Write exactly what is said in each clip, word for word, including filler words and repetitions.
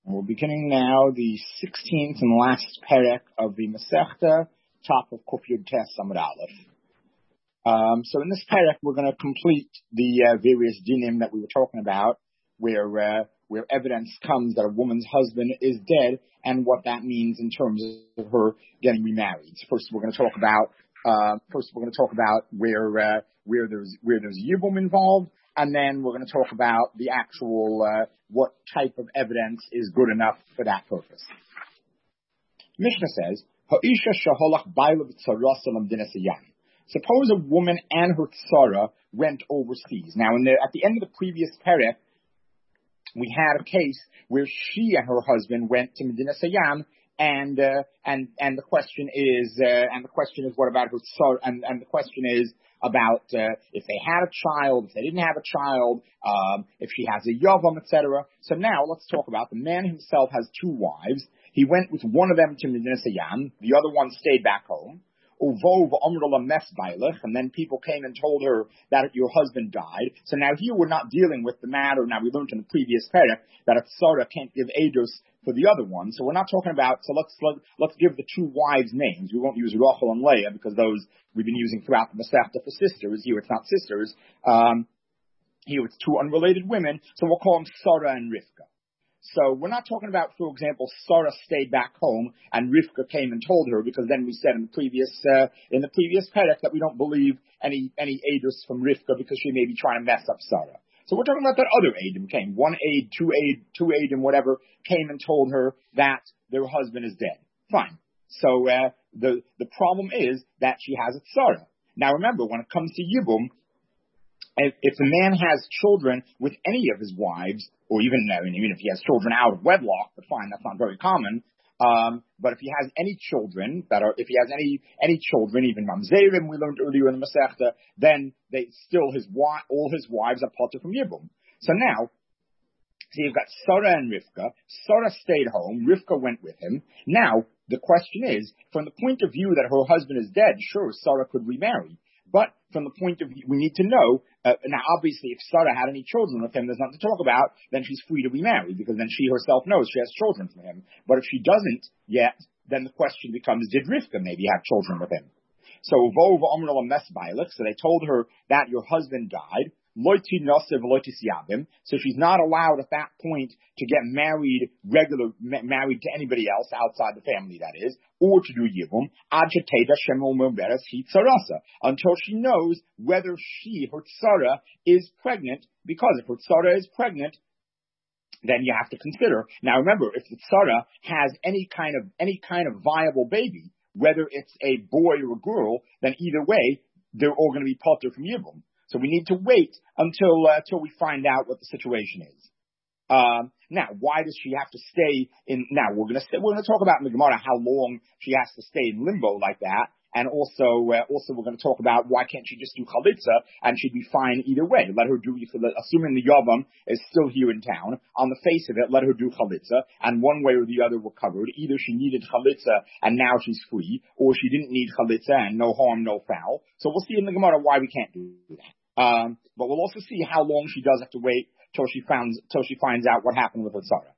We're beginning now the sixteenth and last perek of the Masechta, top of Kuf Yud Tes Amud Aleph. Um, so in this perek, we're going to complete the uh, various dinim that we were talking about, where uh, where evidence comes that a woman's husband is dead, and what that means in terms of her getting remarried. So first, we're going to talk about uh, first we're going to talk about where uh, where there's where there's yibum involved. And then we're going to talk about the actual, uh, what type of evidence is good enough for that purpose. Mishnah says, Ha'isha shaholach bailav tzara salam dinasayam. Suppose a woman and her tzara went overseas. Now, in the, at the end of the previous perek, we had a case where she and her husband went to Medina Sayyam, and uh, and and the question is, uh, and the question is, what about her tzara? And and the question is, about uh, if they had a child, if they didn't have a child, um, if she has a yavam, et cetera. So now let's talk about the man himself has two wives. He went with one of them to Medina Sayyam, the other one stayed back home. And then people came and told her that your husband died. So now here we're not dealing with the matter. Now we learned in the previous perek that a tzara can't give edus for the other one. So we're not talking about, so let's, let, let's give the two wives names. We won't use Rachel and Leah because those we've been using throughout the Masechta for sisters. Here it's not sisters. Um, here it's two unrelated women. So we'll call them Sarah and Rivka. So we're not talking about, for example, Sarah stayed back home and Rivka came and told her, because then we said in the previous uh, in the previous perek that we don't believe any any edus from Rivka because she may be trying to mess up Sarah. So we're talking about that other Adim came, one aid, two aid, two Adim, whatever, came and told her that their husband is dead. Fine. So uh, the the problem is that she has a tzara. Now remember, when it comes to Yibum, if, if the man has children with any of his wives, or even, I mean, even if he has children out of wedlock, but fine, that's not very common. Um, but if he has any children that are, if he has any any children, even mamzerim, we learned earlier in the Masechta, then they still his wife, all his wives are potter from Yibum. So now, so you've got Sarah and Rivka. Sarah stayed home. Rivka went with him. Now the question is, from the point of view that her husband is dead, sure, Sarah could remarry. But from the point of view, we need to know, uh, now obviously if Sarah had any children with him, there's nothing to talk about, then she's free to remarry, because then she herself knows she has children from him. But if she doesn't yet, then the question becomes, did Rivka maybe have children with him? So, so they told her that your husband died. So she's not allowed at that point to get married, regular, ma- married to anybody else outside the family, that is, or to do yibum, until she knows whether she, her tzara, is pregnant, because if her tzara is pregnant, then you have to consider. Now remember, if the tzara has any kind of, any kind of viable baby, whether it's a boy or a girl, then either way, they're all going to be potter from yibum. So we need to wait until uh, until we find out what the situation is. Um, now, why does she have to stay in? Now we're going to we're going to talk about in the Gemara how long she has to stay in limbo like that, and also uh, also we're going to talk about why can't she just do chalitza and she'd be fine either way. Let her do, assuming the yavam is still here in town. On the face of it, let her do chalitza, and one way or the other we're covered. Either she needed chalitza and now she's free, or she didn't need chalitza and no harm, no foul. So we'll see in the Gemara why we can't do that. Um, but we'll also see how long she does have to wait till she finds till she finds out what happened with her tzara.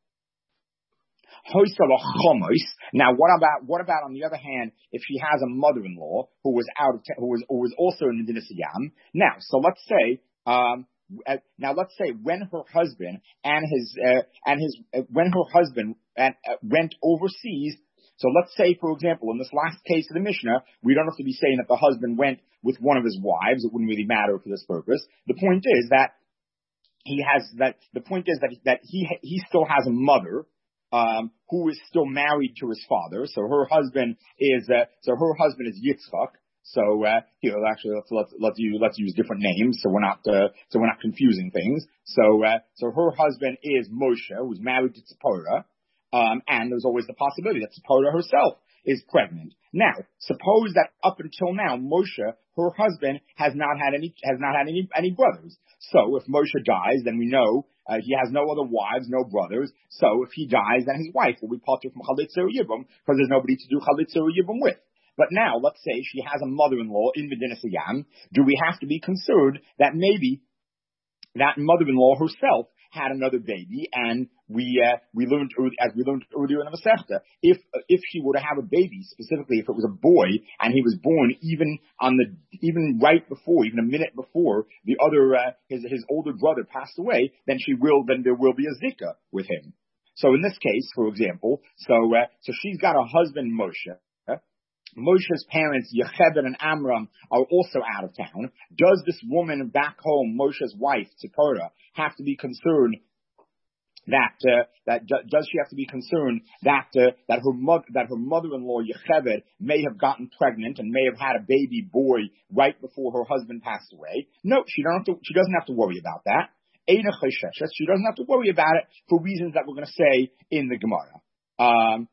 Now, what about what about on the other hand, if she has a mother-in-law who was out of t- who was who was also in the Dinasiyam? Now, so let's say um, uh, now let's say when her husband and his uh, and his uh, when her husband uh, went overseas. So let's say, for example, in this last case of the Mishnah, we don't have to be saying that the husband went with one of his wives. It wouldn't really matter for this purpose. The point is that he has that. The point is that that he he still has a mother um, who is still married to his father. So her husband is uh, so her husband is Yitzchak. So uh, here, actually, let's let's let's use let's use different names so we're not uh, so we're not confusing things. So uh, so her husband is Moshe, who's married to Tzipporah. Um, and there's always the possibility that Tzipporah herself is pregnant. Now, suppose that up until now, Moshe, her husband, has not had any has not had any any brothers. So if Moshe dies, then we know uh, he has no other wives, no brothers. So if he dies, then his wife will be potter from chalitza or yibum, because there's nobody to do chalitza or yibum with. But now, let's say she has a mother-in-law in Medina Sayyam. Do we have to be concerned that maybe that mother-in-law herself had another baby, and we uh, we learned as we learned earlier in the Masechta, if if she were to have a baby, specifically if it was a boy and he was born even on the even right before, even a minute before the other uh, his his older brother passed away, then she will then there will be a zika with him. So in this case, for example, so uh, so she's got a husband, Moshe. Moshe's parents, Yochebed and Amram, are also out of town. Does this woman back home, Moshe's wife, Tzipora, have to be concerned that uh, that does she have to be concerned that uh, that her mother that her mother-in-law Yochebed may have gotten pregnant and may have had a baby boy right before her husband passed away? No, she don't have to, she doesn't have to worry about that. She doesn't have to worry about it for reasons that we're going to say in the Gemara. Um,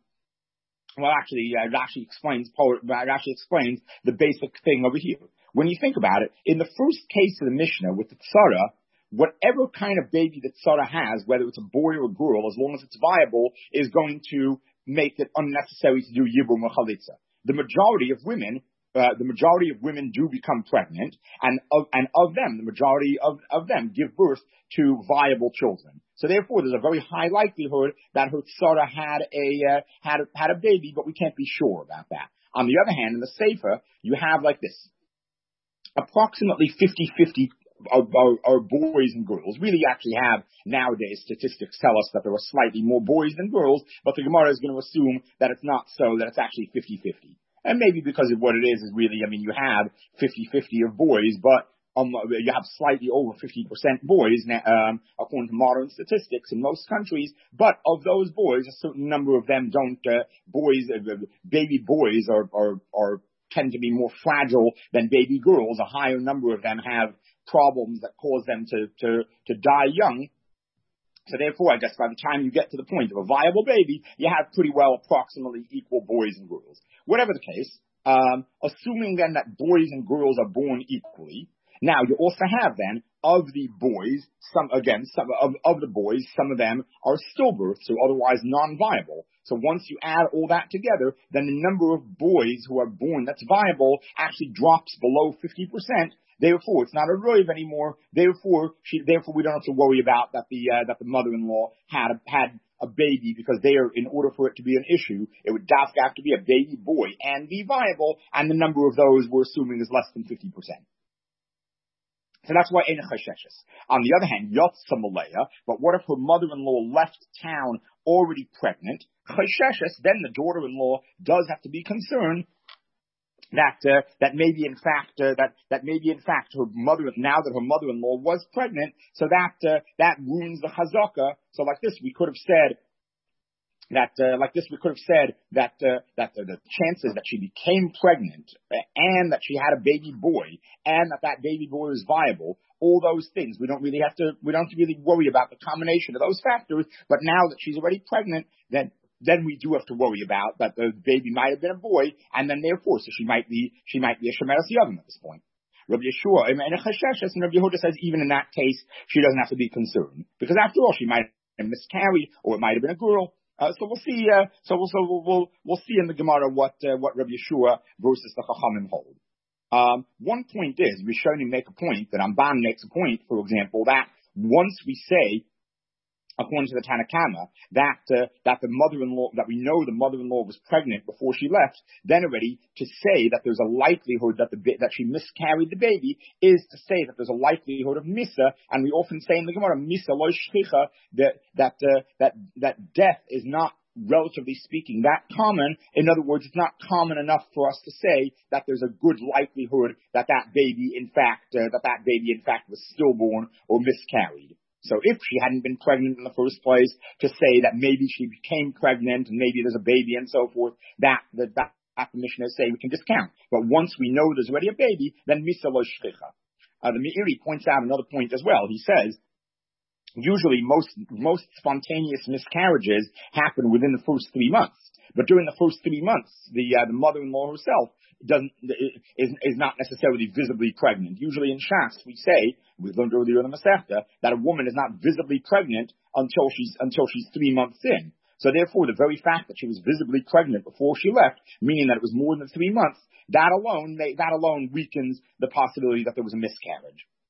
Well, actually, uh, Rashi explains, Rashi explains the basic thing over here. When you think about it, in the first case of the Mishnah with the Tzara, whatever kind of baby the Tzara has, whether it's a boy or a girl, as long as it's viable, is going to make it unnecessary to do Yibum or Chalitza. The majority of women, uh, the majority of women do become pregnant, and of, and of them, the majority of, of them give birth to viable children. So therefore, there's a very high likelihood that her tzara had a uh, had a, had a baby, but we can't be sure about that. On the other hand, in the Sefer, you have like this: approximately fifty-fifty are, are, are boys and girls. Really, actually have nowadays statistics tell us that there are slightly more boys than girls, but the Gemara is going to assume that it's not so; that it's actually fifty-fifty. And maybe because of what it is is really, I mean, you have fifty-fifty of boys, but Um, you have slightly over fifty percent boys, um, according to modern statistics in most countries. But of those boys, a certain number of them don't. Uh, boys, uh, baby boys, are, are are tend to be more fragile than baby girls. A higher number of them have problems that cause them to to to die young. So therefore, I guess by the time you get to the point of a viable baby, you have pretty well approximately equal boys and girls. Whatever the case, um, assuming then that boys and girls are born equally. Now, you also have then, of the boys, some, again, some of, of the boys, some of them are stillbirths, so otherwise non-viable. So once you add all that together, then the number of boys who are born that's viable actually drops below fifty percent. Therefore, it's not a roiv anymore. Therefore, she, therefore we don't have to worry about that the, uh, that the mother-in-law had, a, had a baby, because they are, in order for it to be an issue, it would have to be a baby boy and be viable, and the number of those we're assuming is less than fifty percent. So that's why Ein Chasheshes. On the other hand, Yotza Maleya, but what if her mother-in-law left town already pregnant? Chasheshes, then the daughter-in-law does have to be concerned that uh, that maybe in fact uh, that that maybe in fact her mother, now that her mother-in-law was pregnant, so that uh, that ruins the chazaka. So like this, we could have said that uh, like this, we could have said that uh, that uh, the chances that she became pregnant uh, and that she had a baby boy and that that baby boy was viable, all those things, we don't really have to we don't really worry about the combination of those factors. But now that she's already pregnant, then then we do have to worry about that the baby might have been a boy, and then therefore, so she might be she might be a shemeres yavim at this point. Rabbi Yeshua and Rabbi Yehuda says even in that case she doesn't have to be concerned, because after all she might have miscarried, or it might have been a girl. Uh, so we'll see. Uh, so we'll, so we'll, we'll we'll see in the Gemara what uh, what Rabbi Yeshua versus the Chachamim hold. Um, one point is, Rishonim make a point that Ramban makes a point, for example, that once we say, according to the Tanakama, that uh, that the mother-in-law, that we know the mother-in-law was pregnant before she left, then already to say that there's a likelihood that the that she miscarried the baby is to say that there's a likelihood of misa, and we often say in the Gemara, misa lo shchicha, that that uh, that that death is not, relatively speaking, that common. In other words, it's not common enough for us to say that there's a good likelihood that that baby, in fact, uh, that that baby, in fact, was stillborn or miscarried. So if she hadn't been pregnant in the first place, to say that maybe she became pregnant and maybe there's a baby and so forth, that that, that, that the Mishnah say we can discount. But once we know there's already a baby, then misa lo shchicha. Uh, the Meiri points out another point as well. He says, usually most most spontaneous miscarriages happen within the first three months. But during the first three months, the uh, the mother-in-law herself doesn't is is not necessarily visibly pregnant. Usually in Shas we say, we learned earlier in the Masechta, that a woman is not visibly pregnant until she's until she's three months in. So therefore, the very fact that she was visibly pregnant before she left, meaning that it was more than three months, that alone may, that alone weakens the possibility that there was a miscarriage.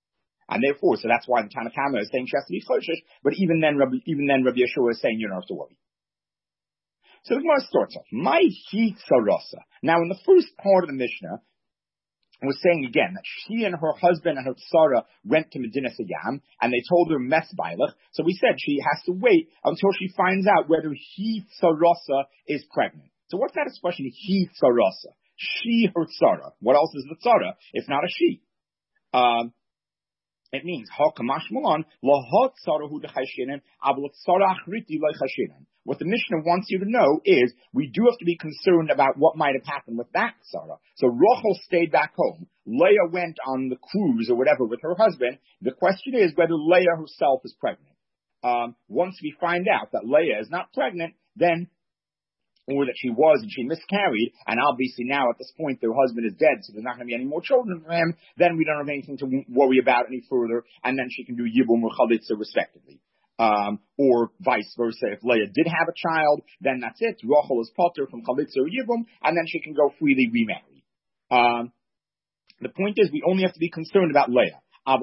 And therefore, so that's why the Tanna Kamma is saying she has to be choshesh, but even then, Rabbi, even then, Rabbi Yeshua is saying you don't have to worry. So the Gemara starts off, my hi tzarasa. Now, in the first part of the Mishnah, was saying again that she and her husband and her tzara went to Medina Sayyam, and they told her mes bailach. So we said she has to wait until she finds out whether he tzarasa is pregnant. So what's that expression, he tzarasa? She, her tzara. What else is the tzara if not a she? Um, It means what the Mishnah wants you to know is we do have to be concerned about what might have happened with that Sarah. So Rachel stayed back home. Leah went on the cruise or whatever with her husband. The question is whether Leah herself is pregnant. Um, once we find out that Leah is not pregnant, then or that she was and she miscarried, and obviously now at this point their husband is dead, so there's not going to be any more children for him, then we don't have anything to worry about any further, and then she can do Yibum or Chalitza respectively. Um, or vice versa. If Leah did have a child, then that's it. Rachel is potter from Chalitza or Yibum, and then she can go freely remarry. Um, the point is we only have to be concerned about Leah.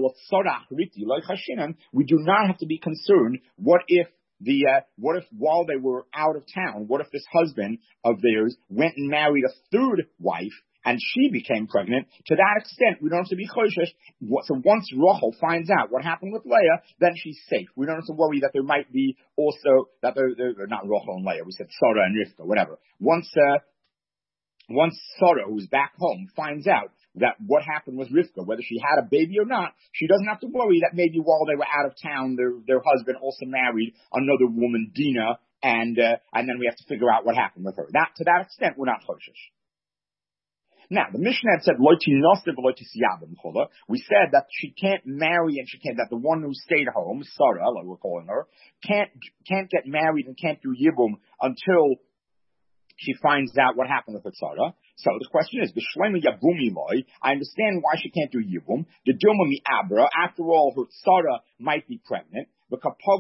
We do not have to be concerned what if The uh, what if while they were out of town, what if this husband of theirs went and married a third wife and she became pregnant? To that extent, we don't have to be choshesh. So once Rachel finds out what happened with Leah, then she's safe. We don't have to worry that there might be also that they're, they're not Rachel and Leah. We said Sarah and Rivka, whatever. Once uh, once Sarah, who's back home, finds out that what happened was Rivka, whether she had a baby or not, she doesn't have to worry that maybe while they were out of town, their their husband also married another woman, Dina, and uh, and then we have to figure out what happened with her. That to that extent, we're not choshesh. Now, the Mishnah had said, we said that she can't marry and she can't, that the one who stayed home, Sarah, like we're calling her, can't can't get married and can't do Yibum until she finds out what happened with her tzara. So the question is, I understand why she can't do Yibum. The Dilma mi Abra, after all, her tzara might be pregnant. And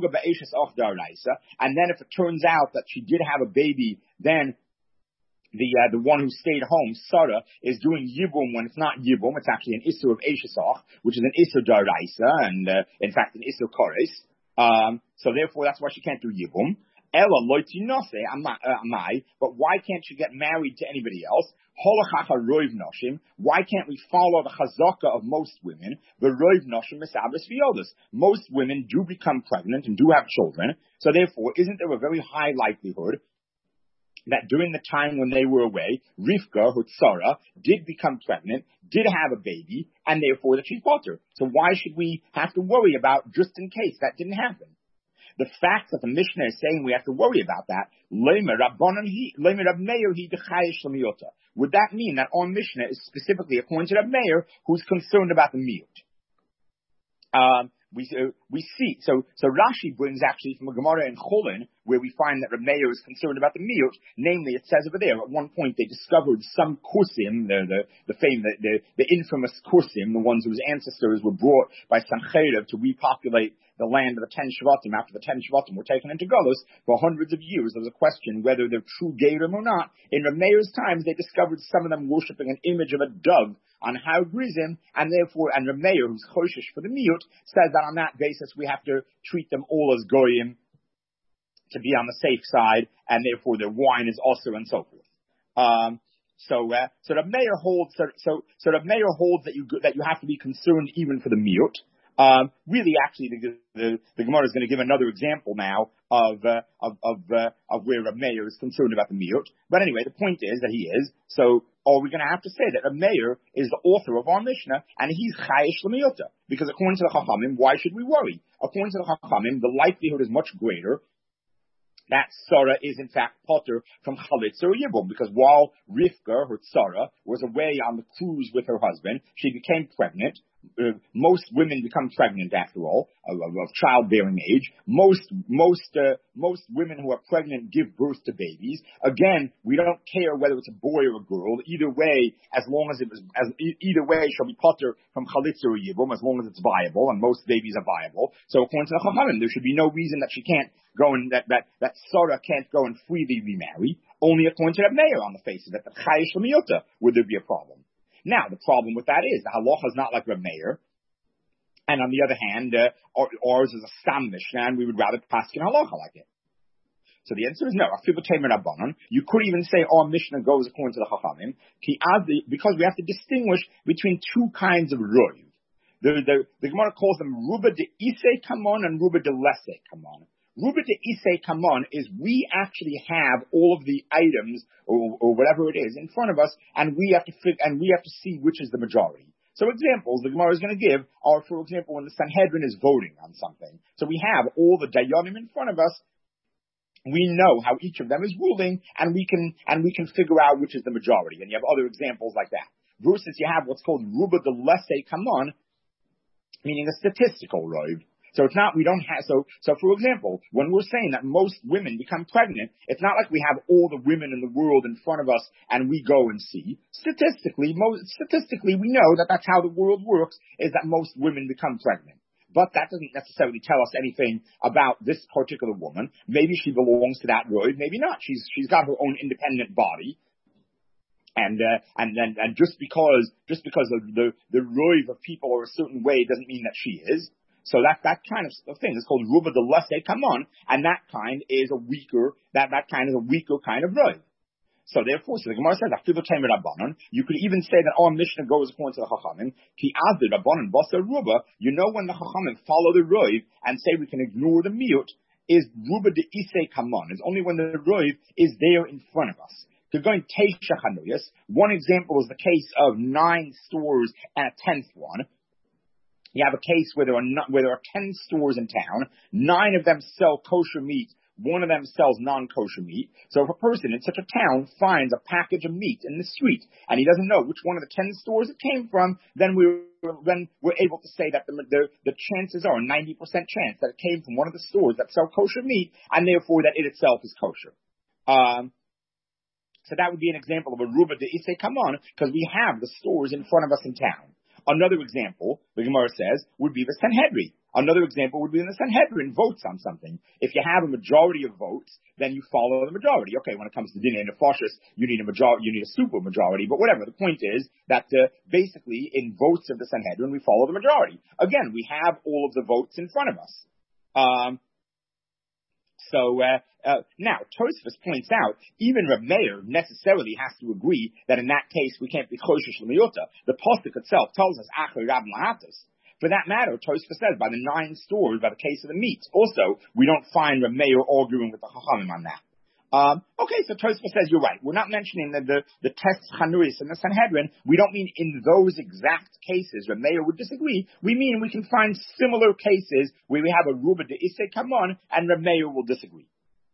then if it turns out that she did have a baby, then the uh, the one who stayed home, Sarah, is doing Yibum when it's not Yibum. It's actually an Isur of Eishesach, which is an Isur Daraisa, and uh, in fact an Isur Kores. Um, so therefore that's why she can't do Yibum. Ella loiti nose amai, but why can't she get married to anybody else? Holachacha roiv noshim. Why can't we follow the chazaka of most women? The roiv noshim misabris viodas. Most women do become pregnant and do have children. So therefore, isn't there a very high likelihood that during the time when they were away, Rivka, her tzara, did become pregnant, did have a baby, and therefore that she's potter. So why should we have to worry about just in case that didn't happen? The fact that the Mishnah is saying we have to worry about that, would that mean that our Mishnah is specifically according to Rab Meir, who's concerned about the miyut? Um, we uh, we see so so Rashi brings actually from a Gemara in Cholin where we find that Rab Meir is concerned about the miyut. Namely, it says over there at one point they discovered some kursim, the the the fame the, the the infamous kursim, the ones whose ancestors were brought by Sancheiriv to repopulate the land of the ten Shvatim after the ten Shvatim were taken into Golus for hundreds of years. There was a question whether they're true Gerim or not. In Rab Meir's times, they discovered some of them worshipping an image of a dove on Har Grizim, and therefore, and Rab Meir, who's choshesh for the miyut, says that on that basis we have to treat them all as goyim to be on the safe side, and therefore their wine is also and so forth. Um, so, uh, so Rab Meir holds, so, so, so Rab Meir holds that you that you have to be concerned even for the miyut. Um, really, actually, the, the, the Gemara is going to give another example now of uh, of of, uh, of where Rab Meir is concerned about the miyut. But anyway, the point is that he is. So, are we going to have to say that Rab Meir is the author of our Mishnah and he's chayish l'miyuta? Because according to the Chachamim, why should we worry? According to the Chachamim, the likelihood is much greater that Sarah is in fact potter from Chalitza or Yibum, because while Rivka, her Sarah, was away on the cruise with her husband, she became pregnant. Uh, most women become pregnant after all, of, of, of childbearing age. Most, most, uh, most women who are pregnant give birth to babies. Again, we don't care whether it's a boy or a girl. Either way, as long as it was, as e- either way, shall be potter from Chalitza or Yibum, as long as it's viable, and most babies are viable. So according to the Chachamim, there should be no reason that she can't go and that that that Sarah can't go and freely remarry. Only according to Rab Meir on the face of it, that chayish l'miyuta, would there be a problem? Now, the problem with that is, the halacha is not like Rab Meir, And on the other hand, uh, ours is a Stam Mishnah, and we would rather paskin halacha like it. So the answer is no. You could even say our Mishnah goes according to the Chachamim, because we have to distinguish between two kinds of roiv. The, the, the Gemara calls them ruba de isei kamon and ruba de lesei kamon. Ruba de isei kamon is we actually have all of the items or, or whatever it is in front of us, and we have to fig- and we have to see which is the majority. So examples the Gemara is going to give are, for example, when the Sanhedrin is voting on something. So we have all the dayanim in front of us. We know how each of them is ruling, and we can and we can figure out which is the majority. And you have other examples like that. Versus you have what's called ruba de lesei kamon, meaning a statistical road. So it's not, we don't have, so, so for example, when we're saying that most women become pregnant, it's not like we have all the women in the world in front of us and we go and see. Statistically, most, statistically we know that that's how the world works, is that most women become pregnant. But that doesn't necessarily tell us anything about this particular woman. Maybe she belongs to that road, maybe not. She's, she's got her own independent body. And, uh, and then, and just because, just because the, the, the roiv of people are a certain way doesn't mean that she is. So that, that kind of thing is called ruba de lesei kamon, and that kind is a weaker, that, that kind is a weaker kind of roiv. So therefore, so the Gemara says, afilu tamer rabbanon, you could even say that our Mishnah goes according to the Chachamim, ki azir rabbanon basa ruba, you know when the Chachamim follow the roiv and say we can ignore the miut, is ruba de isei kamon, is only when the roiv is there in front of us. Going teisha chanuyas. One example is the case of nine stores and a tenth one. You have a case where there are not, where there are ten stores in town. Nine of them sell kosher meat. One of them sells non-kosher meat. So if a person in such a town finds a package of meat in the street and he doesn't know which one of the ten stores it came from, then we're then we're able to say that the the, the chances are a ninety percent chance that it came from one of the stores that sell kosher meat, and therefore that it itself is kosher. Um, So that would be an example of a ruba de isei kamon, because we have the stores in front of us in town. Another example, the Gemara says, would be the Sanhedrin. Another example would be when the Sanhedrin votes on something. If you have a majority of votes, then you follow the majority. Okay, when it comes to dinner and nefashos, you need a majority, you need a super majority, but whatever. The point is that uh, basically in votes of the Sanhedrin, we follow the majority. Again, we have all of the votes in front of us. Um, So uh, uh, now, Tosfos points out, even Reb Meir necessarily has to agree that in that case we can't be choshesh l'miyuta. The pasuk itself tells us achar rab lahatos. For that matter, Tosfos says by the nine stores, by the case of the meat. Also, we don't find Reb Meir arguing with the Chachamim on that. Um, okay, so Tosfos says you're right. We're not mentioning the the, the tests Chanuris and the Sanhedrin. We don't mean in those exact cases where Meir would disagree. We mean we can find similar cases where we have a ruba de isei kamon and Reb Meir will disagree.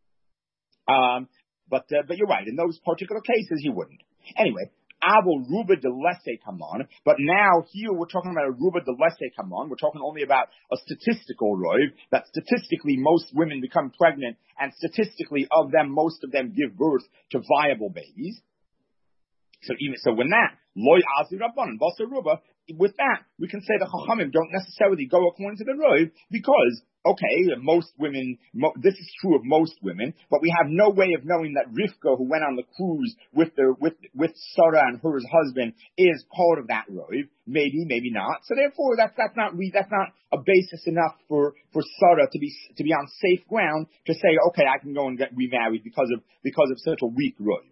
Um, but uh, but you're right. In those particular cases, you wouldn't. Anyway. Abo ruba de lesei kamon, but now here we're talking about a ruba de lesei kamon. We're talking only about a statistical roiv, that statistically most women become pregnant, and statistically of them, most of them give birth to viable babies. So even so, when that loy azir rabbanon basa ruba, with that we can say the Chachamim don't necessarily go according to the roiv, because okay, most women, mo- this is true of most women, but we have no way of knowing that Rivka, who went on the cruise with the, with, with Sarah and her husband, is part of that roiv. Maybe, maybe not. So therefore, that's, that's not, that's not a basis enough for, for Sarah to be, to be on safe ground to say, okay, I can go and get remarried because of, because of such a weak roiv.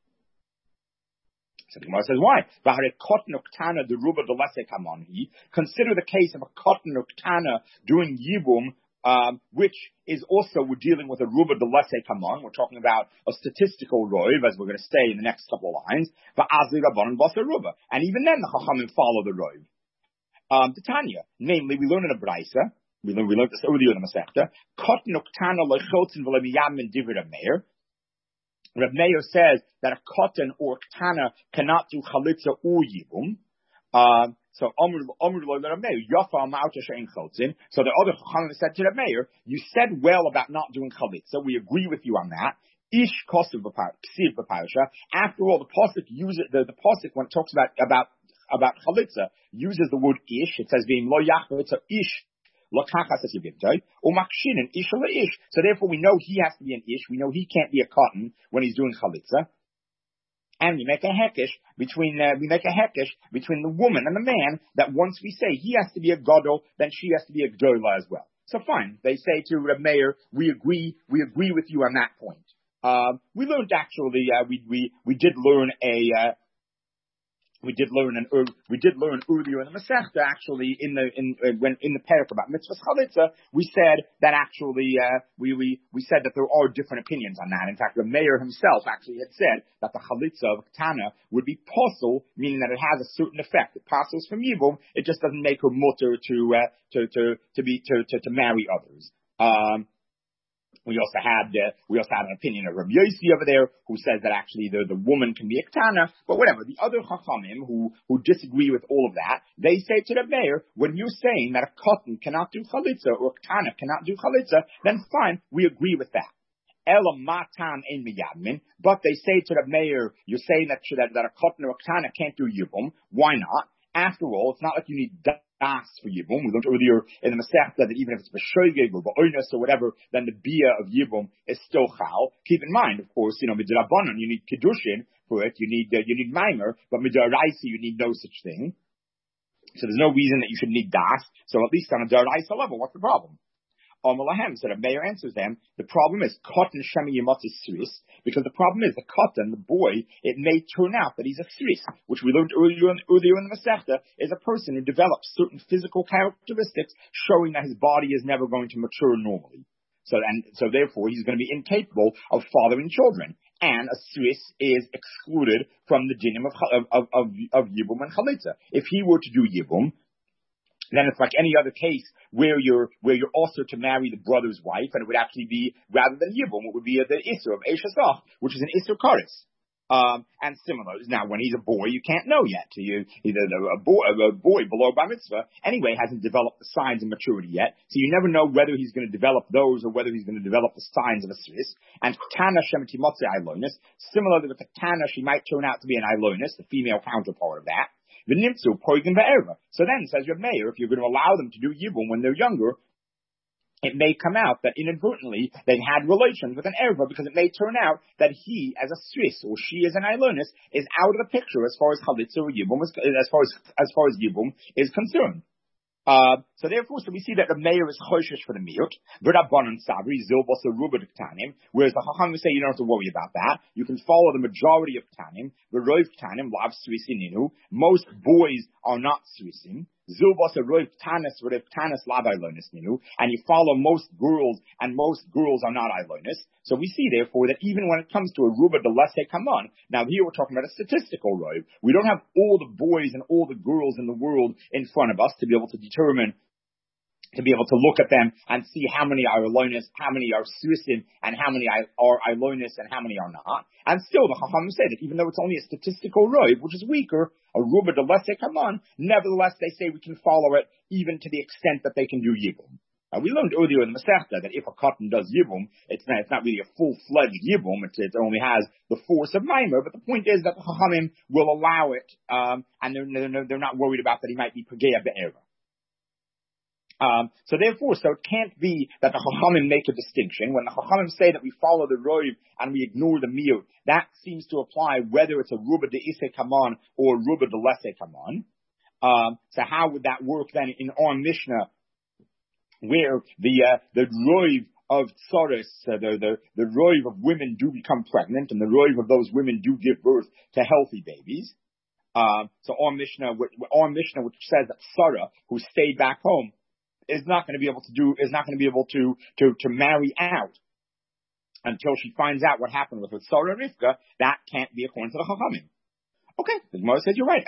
So the Gemara says, why? Consider the case of a cotton uktana doing yibum, um, which is also, we're dealing with a ruba de lesei kamon. We're talking about a statistical roiv, as we're going to say in the next couple of lines. And even then, the Chachamim follow the roiv. Um, the Tanya, namely, we learn in a Braisa, we learned, we learned this earlier in the Masechta, cotton uktana lechotzin v'lemiyam in divrei Meir. Reb Meir says that a cotton or ktana cannot do chalitza or yibum. Um, so Amr lo Reb Meir yafa amauta she'en chotzin. So the other Chachamim said to Reb Meir, you said well about not doing chalitza. We agree with you on that. Ish kosev b'ksiv b'parasha. After all, the pasuk uses the the pasuk when it talks about about about chalitza uses the word ish. It says being lo yachalitza ish. So therefore we know he has to be an ish. We know he can't be a cotton when he's doing chalitza. And we make a hekesh between uh, we make a hekesh between the woman and the man, that once we say he has to be a gadol, then she has to be a gdola as well. So fine, they say to Reb Meir, we agree, we agree with you on that point. Um, we learned actually, uh, we we we did learn a. Uh, We did learn an we did learn earlier in the Masechta, actually in the in uh, when in the parak about mitzvahs chalitza, we said that actually uh, we we we said that there are different opinions on that. In fact, the mayor himself actually had said that the chalitza of Ktana would be possible, meaning that it has a certain effect. It passes from Yibum, it just doesn't make her mutter to uh, to to to be to to, to marry others. Um, We also had uh, we also had an opinion of Rabbi Yossi over there, who says that actually the, the woman can be a ktana, but whatever. The other chachamim who who disagree with all of that, they say to the mayor, when you're saying that a cotton cannot do chalitza or a ktana cannot do chalitza, then fine, we agree with that. Ela matan ein miyadmin, but they say to the mayor, you're saying that that, that a cotton or a ktana can't do yibum. Why not? After all, it's not like you need das for Yibum. We learned earlier in the Masechta that even if it's b'shoigeg or b'oinus or whatever, then the bia of Yibum is still chal. Keep in mind, of course, you know, midrabanan, you need kedushin for it, you need uh, you need mimer, but midaraisa you need no such thing. So there's no reason that you should need das. So at least on a daraisa level, what's the problem? Amalahem, so the mayor answers them, the problem is cotton shemi yimati sris, because the problem is the cotton, the boy, it may turn out that he's a sris, which we learned earlier in, earlier in the Masechta, is a person who develops certain physical characteristics showing that his body is never going to mature normally. So and so therefore he's going to be incapable of fathering children. And a sris is excluded from the dinim of of of, of, of Yibum and Chalitza. If he were to do Yibum, then it's like any other case where you're where you're also to marry the brother's wife, and it would actually be, rather than Yibum, it would be the Isser of Eshasach, which is an Isser Karis. Um, and similar. Now, when he's a boy, you can't know yet. You, either a boy, a boy below bar mitzvah, anyway, hasn't developed the signs of maturity yet, so you never know whether he's going to develop those or whether he's going to develop the signs of a sris. And Tana Shemati Motzei Ilonis, similarly with the Tana, she might turn out to be an Ilonis, the female counterpart of that. The nimtzu poigin ve'erva. So then, says Reb Meir, if you're going to allow them to do yibum when they're younger, it may come out that inadvertently they had relations with an erva, because it may turn out that he, as a sris, or she, as an ilonis, is out of the picture as far as chalitza or yibum, as, as far as as far as yibum is concerned. Uh, so therefore, so we see that the mayor is choshesh for the miut, v'rabbanan sabri zilbos aruba ktanim, whereas the chacham say you don't have to worry about that. You can follow the majority of ktanim. V'rov ktanim lav srisininu. Most boys are not srisin. Zilbos arov ktanis v'rov ktanis lav ilonis ninu. And you follow most girls, and most girls are not ilonis. So we see, therefore, that even when it comes to a ruba de lesse kaman, now here we're talking about a statistical rove. We don't have all the boys and all the girls in the world in front of us to be able to determine, to be able to look at them and see how many are ilonis, how many are srisin, and how many are ilonis, and how many are not. And still, the chacham say that even though it's only a statistical rove, which is weaker, a ruba de lesse kaman, nevertheless they say we can follow it even to the extent that they can do yibum. Uh, we learned earlier in the Masechta that if a cotton does yibum, it's not, it's not really a full-fledged yibum. It, it only has the force of mimer. But the point is that the chachamim will allow it, um, and they're, they're, they're not worried about that he might be pagea be'era. Um, so therefore, so it can't be that the chachamim make a distinction. When the chachamim say that we follow the roiv and we ignore the miut, that seems to apply whether it's a ruba de ise kaman or ruba de lesse kaman. Um, so how would that work then in our Mishnah, where the uh, the roiv of tsaris, uh, the the the roiv of women do become pregnant, and the roiv of those women do give birth to healthy babies. Um, so our Mishnah, our Mishnah, which says that Sarah, who stayed back home, is not going to be able to do, is not going to be able to to to marry out until she finds out what happened with her Sarah Rivka. That can't be according to the Chachamim. Okay, the Gemara says you're right.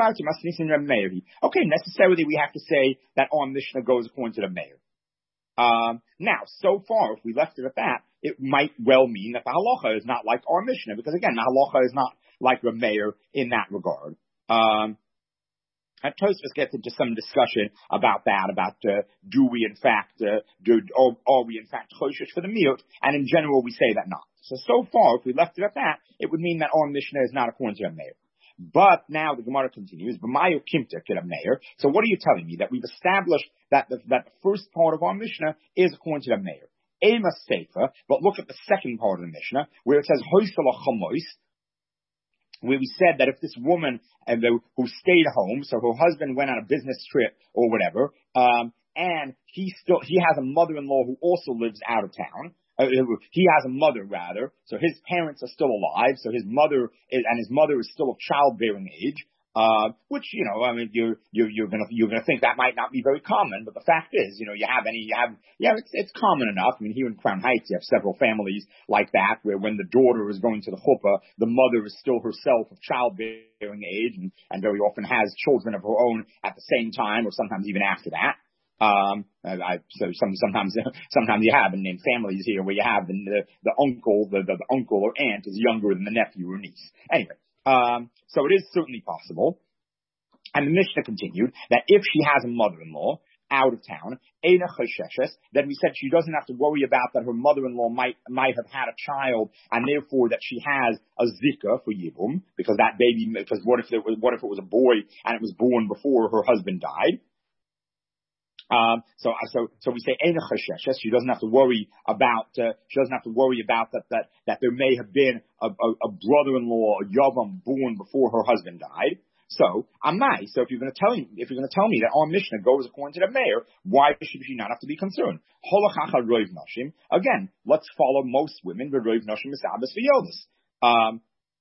Okay, necessarily we have to say that our Mishnah goes according to the mayor. Um, now, so far, if we left it at that, it might well mean that the halacha is not like our Mishnah, because again, the halacha is not like the mayor in that regard. Um, and Tosfos gets into some discussion about that, about uh, do we in fact, uh, do, or are we in fact choshesh for the miut, and in general we say that not. So, so far, if we left it at that, it would mean that our Mishnah is not according to the mayor. But now the Gemara continues, B'mayu kimta kid mayor. So what are you telling me? That we've established that the, that the first part of our Mishnah is according to the mayor. Ema Sefer, but look at the second part of the Mishnah, where it says, Hoysala Chamois, where we said that if this woman uh, who stayed home, so her husband went on a business trip or whatever, um, and he still he has a mother-in-law who also lives out of town. Uh, he has a mother rather, so his parents are still alive. So his mother is, and his mother is still of childbearing age. Uh, which, you know, I mean, you're, you're, you're gonna, you're gonna think that might not be very common, but the fact is, you know, you have any, you have, yeah, it's, it's common enough. I mean, here in Crown Heights, you have several families like that, where when the daughter is going to the chuppah, the mother is still herself of childbearing age, and, and very often has children of her own at the same time, or sometimes even after that. Um, I, so some, sometimes, sometimes you have in, in families here where you have the, the, the uncle, the, the, the uncle or aunt is younger than the nephew or niece. Anyway. Um, so it is certainly possible. And the Mishnah continued that if she has a mother-in-law out of town, Eina Chosheches, then we said she doesn't have to worry about that her mother-in-law might might have had a child, and therefore that she has a zika for Yibum, because that baby, because what if it was, what if it was a boy and it was born before her husband died? Um, so, so, so we say, Eina Chosheches, she doesn't have to worry about, uh, she doesn't have to worry about that, that, that there may have been a, a, a brother-in-law, a Yavam, born before her husband died. So, Amai, so if you're going to tell me, if you're going to tell me that our Mishnah goes according to the mayor, why should she not have to be concerned? Holachacha roiv nashim. Again, let's follow most women, the roiv nashim is abbas v'yodas. Um,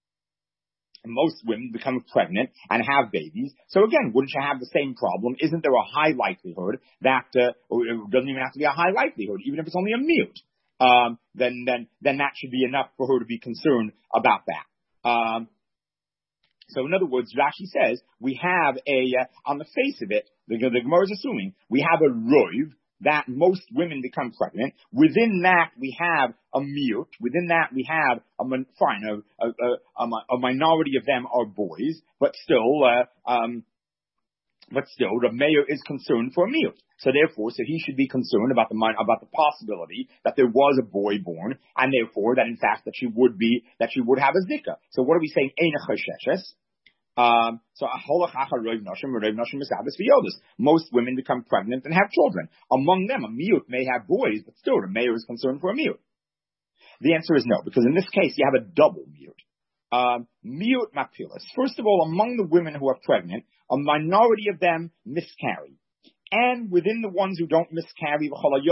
Most women become pregnant and have babies. So again, wouldn't you have the same problem? Isn't there a high likelihood that, uh, or it doesn't even have to be a high likelihood, even if it's only a mute, um, then, then, then that should be enough for her to be concerned about that. Um, so in other words, Rashi says, we have a, uh, on the face of it, the, the Gemara is assuming, we have a roiv, that most women become pregnant. Within that, we have a mute. Within that, we have a fine, a, a, a, a minority of them are boys, but still, uh, um, but still, the mayor is concerned for a mute. So therefore, so he should be concerned about the about the possibility that there was a boy born, and therefore that in fact that she would be that she would have a zika. So what are we saying? Eina Chosheches. Um, so most women become pregnant and have children. Among them, a mute may have boys, but still the mayor is concerned for a mute. The answer is no, because in this case you have a double mute. Um, mute mapilis. First of all, among the women who are pregnant, a minority of them miscarry. And within the ones who don't miscarry,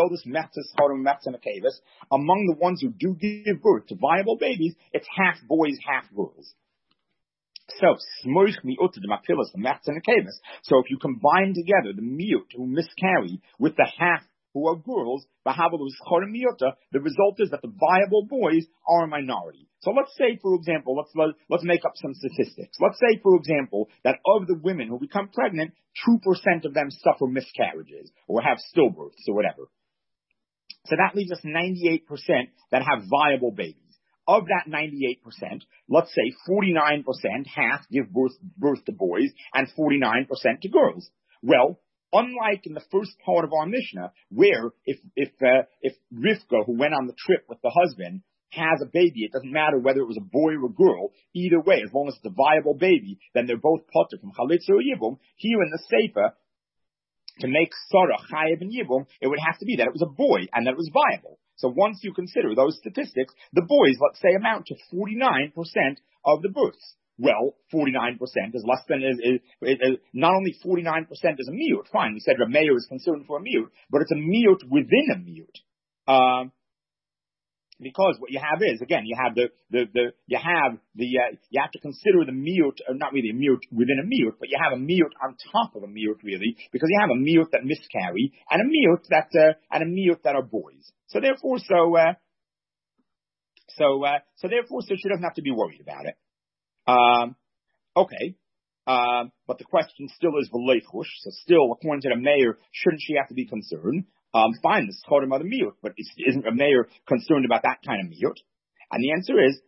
among the ones who do give birth to viable babies, it's half boys, half girls. So, so if you combine together the mute who miscarry with the half who are girls, the result is that the viable boys are a minority. So let's say, for example, let's let's make up some statistics. Let's say, for example, that of the women who become pregnant, two percent of them suffer miscarriages or have stillbirths or whatever. So that leaves us ninety-eight percent that have viable babies. Of that ninety-eight percent, let's say forty-nine percent, half, give birth, birth to boys, and forty-nine percent to girls. Well, unlike in the first part of our Mishnah, where if if uh, if Rivka, who went on the trip with the husband, has a baby, it doesn't matter whether it was a boy or a girl, either way, as long as it's a viable baby, then they're both potter from chalitza or yibum. Here in the Sefer, to make Sarah chayev and yibum, it would have to be that it was a boy and that it was viable. So once you consider those statistics, the boys, let's say, amount to forty-nine percent of the births. Well, forty-nine percent is less than, is, is, is not only forty-nine percent is a mute, fine, we said Rameir is concerned for a mute, but it's a mute within a mute. Um, because what you have is, again, you have the, the, the you have the, uh, you have to consider the mute, or not really a mute within a mute, but you have a mute on top of a mute, really, because you have a mute that miscarry, and a mute that, uh, and a mute that are boys. So therefore, so, uh, so, uh, so therefore, so she doesn't have to be worried about it. Um, okay. Um, but the question still is v'leichush. So still, according to the mayor, shouldn't she have to be concerned? Um, fine, this is called a mute, but isn't a mayor concerned about that kind of mute? And the answer is,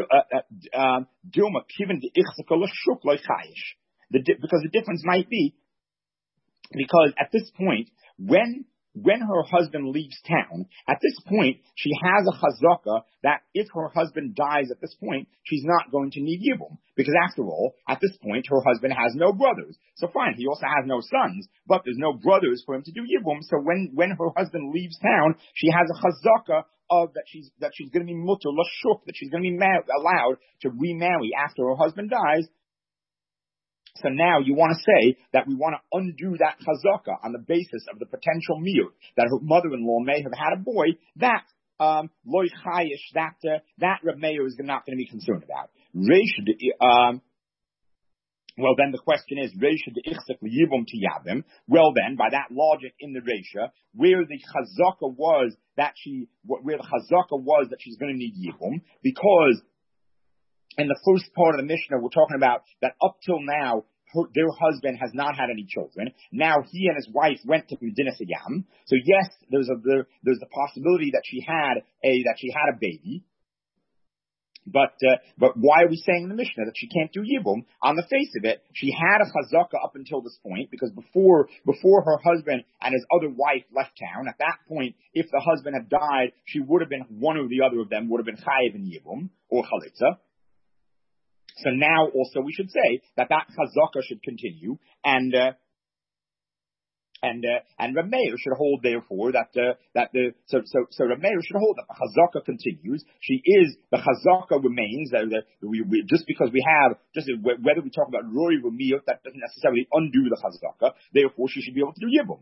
Dilma kiven de ichzakol loy chayish. Because the difference might be, because at this point, when when her husband leaves town, at this point, she has a chazaka that if her husband dies at this point, she's not going to need yibum. Because after all, at this point, her husband has no brothers. So fine, he also has no sons, but there's no brothers for him to do yibum. So when, when her husband leaves town, she has a chazaka of that she's, that she's going to be mutter lashuk, that she's going to be ma- allowed to remarry after her husband dies. So now you want to say that we want to undo that chazaka on the basis of the potential miyut, that her mother-in-law may have had a boy, that um, loy chayish, that uh, that Reb Meir is not going to be concerned about. Reish, um, well then the question is, Reish de'ichsek liyibum tiyavim. Well then, by that logic in the Reisha, where the chazaka was that she, where the chazaka was that she's going to need yibum, because in the first part of the Mishnah, we're talking about that up till now, her, their husband has not had any children. Now he and his wife went to Medinas Hayam. So yes, there's a there, there's the possibility that she had a that she had a baby. But uh, but why are we saying in the Mishnah that she can't do yibum? On the face of it, she had a chazaka up until this point, because before before her husband and his other wife left town, at that point, if the husband had died, she would have been, one or the other of them would have been chayiv in yibum or chalitza. So now also we should say that that chazaka should continue, and uh, and uh, and Reb Meir should hold therefore that uh, that the so so so Reb Meir should hold that the chazaka continues. She is the chazaka remains. Uh, the, we, we, just because we have just uh, whether we talk about Rory or Miyot, that doesn't necessarily undo the chazaka. Therefore, she should be able to do yibum.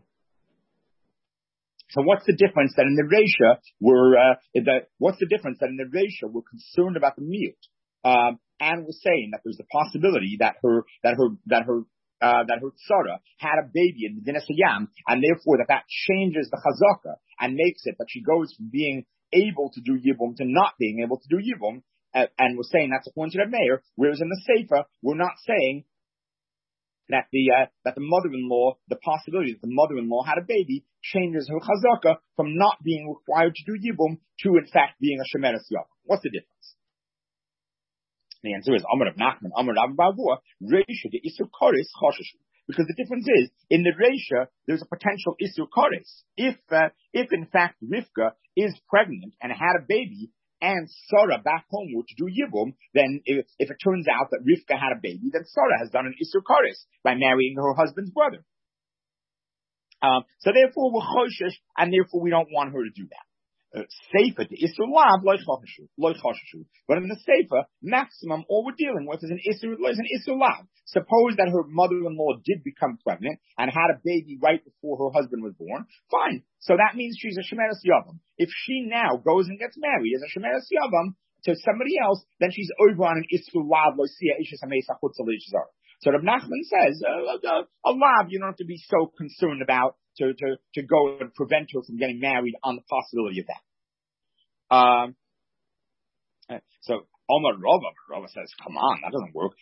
So what's the difference that in the Reisha we're uh, the, what's the difference that in the Reisha we're concerned about the Miyot? Um, and was saying that there's the possibility that her that her that her uh, that her tzara had a baby in the Medinas Hayam, and therefore that that changes the chazaka and makes it that she goes from being able to do yibum to not being able to do yibum, uh, and we're saying that's according to Reb Meir. Whereas in the Sefer, we're not saying that the uh, that the mother-in-law, the possibility that the mother-in-law had a baby changes her chazaka from not being required to do yibum to in fact being a shemeres yavam. What's the difference? The answer is Amar Rav Nachman, Amar Rav Bavua, Reisha de Isur Koris Choshishu. Because the difference is, in the Reisha, there's a potential Isur Koris. If, uh, if in fact Rivka is pregnant and had a baby, and Sarah back home were to do Yibum, then if, if it turns out that Rivka had a baby, then Sarah has done an Isur Koris by marrying her husband's brother. Um, so therefore we're Choshish, and therefore we don't want her to do that. Uh, Sefer the Isur Lav loy choshishu. But in the Sefer, maximum all we're dealing with is an Isur is an Isur Lav. Suppose that her mother-in-law did become pregnant and had a baby right before her husband was born. Fine. So that means she's a shemeres yavam. If she now goes and gets married as a shemeres yavam to somebody else, then she's over on an Isur Lav lo siya ishes hameisa chutza leishzar. So Rav Nachman says, uh, uh, a lav you don't have to be so concerned about to, to, to go and prevent her from getting married on the possibility of that. Um, so, Omar Rava, Rava says, come on, that doesn't work.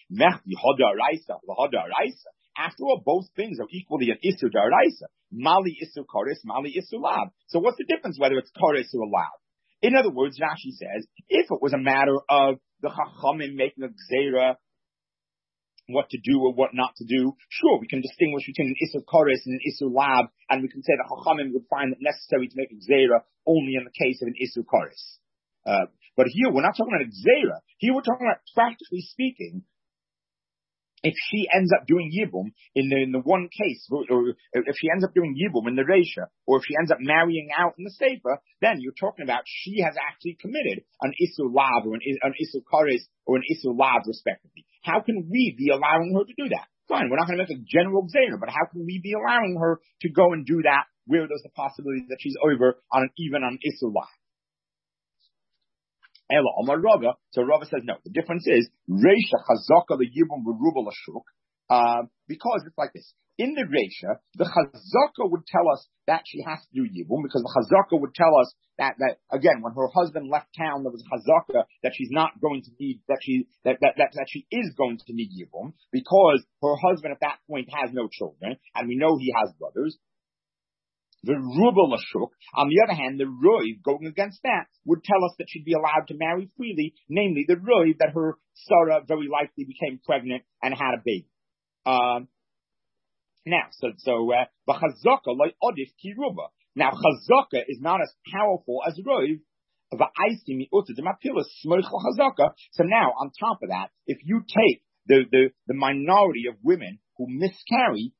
After all, both things are equally an Isur Daraisa. Mali Isur Koris, Mali Isur Lav. So what's the difference whether it's Koris or Lav? In other words, Rashi says, if it was a matter of the Chachamim making a Gzeira, what to do or what not to do, sure, we can distinguish between an Isur Koris and an Isur Lav, and we can say the Chachamim would find it necessary to make a Gzeira only in the case of an Isur Koris. Uh, but here, we're not talking about a Gzeira. Here we're talking about, practically speaking, if she ends up doing Yibum in the, in the one case, or, or if she ends up doing Yibum in the Reisha, or if she ends up marrying out in the Sefer, then you're talking about she has actually committed an Isur Lav or an, an Isur Koris or an Isur Lav respectively. How can we be allowing her to do that? Fine, we're not going to make a general Gzeira, but how can we be allowing her to go and do that where there's the possibility that she's over on an, even on Isur Lav? Ela Omar Rava. So Rava says no. The difference is Reisha Chazaka the Yibum Berubal Ashuk. Uh, because it's like this. In the Reisha, the Chazaka would tell us that she has to do Yibum, because the Chazaka would tell us that, that again, when her husband left town, there was a Chazaka that she's not going to need, that she, that, that, that, that she is going to need Yibum, because her husband at that point has no children, and we know he has brothers. The Rubal Ashuk, on the other hand, the Roiv, going against that, would tell us that she'd be allowed to marry freely, namely the Roiv, that her Sarah very likely became pregnant and had a baby. Um, now, so, so, uh, B'chazaka, like Odif Kiruba. Now, chazaka is not as powerful as roiv. So now, on top of that, if you take the, the, the minority of women who miscarry,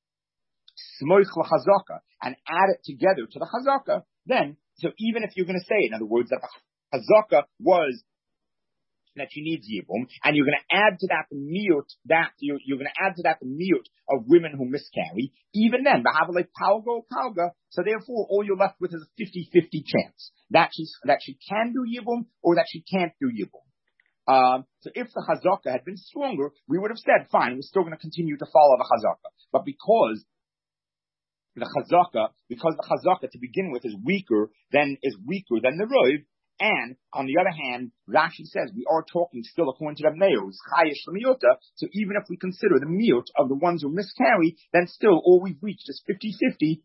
smoich l'chazaka, and add it together to the chazaka, then, so even if you're going to say, in other words, that the chazaka was that she needs yibum, and you're going to add to that the miut, that you're, you're going to add to that the miut of women who miscarry, even then, b'havalei palgo palga, so therefore all you're left with is a fifty-fifty chance that she's, that she can do yibum or that she can't do yibum. Um, so if the chazaka had been stronger, we would have said, fine, we're still going to continue to follow the chazaka. But because the chazaka, because the chazaka to begin with is weaker than, is weaker than the roiv, and on the other hand, Rashi says we are talking still according to the meos, chayish l'miyota, so even if we consider the miyot of the ones who miscarry, then still all we've reached is fifty-fifty.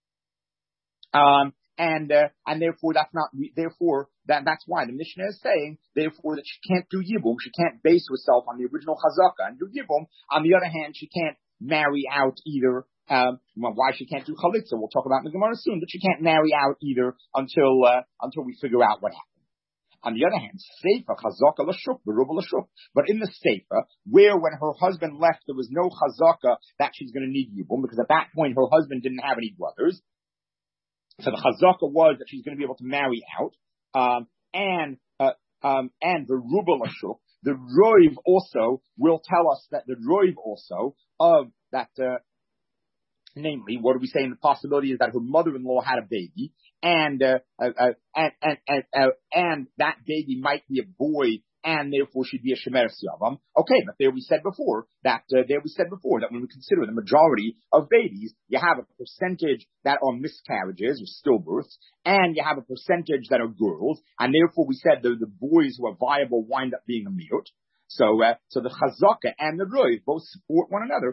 Um, and, uh, and therefore that's not, therefore that, that's why the Mishnah is saying, therefore that she can't do yibum, she can't base herself on the original chazaka and do yibum. On the other hand, she can't marry out either. Um, well, why she can't do chalitza, we'll talk about in the Gemara soon, but she can't marry out either until, uh, until we figure out what happened. On the other hand, Seifa, chazaka l'shuk, beruba l'shuk. But in the Seifa, where when her husband left, there was no chazaka that she's going to need yibum, because at that point her husband didn't have any brothers. So the chazaka was that she's going to be able to marry out, um, and, uh, um, and the beruba l'shuk, the roiv also will tell us that the roiv also of that, uh, namely, what do we say in the possibility is that her mother-in-law had a baby, and uh, uh, uh, and and and, uh, and that baby might be a boy, and therefore she'd be a shemeres yavam. Okay, but there we said before that uh, there we said before that when we consider the majority of babies, you have a percentage that are miscarriages or stillbirths, and you have a percentage that are girls, and therefore we said the the boys who are viable wind up being a miut. So, uh, so the chazaka and the roiv both support one another.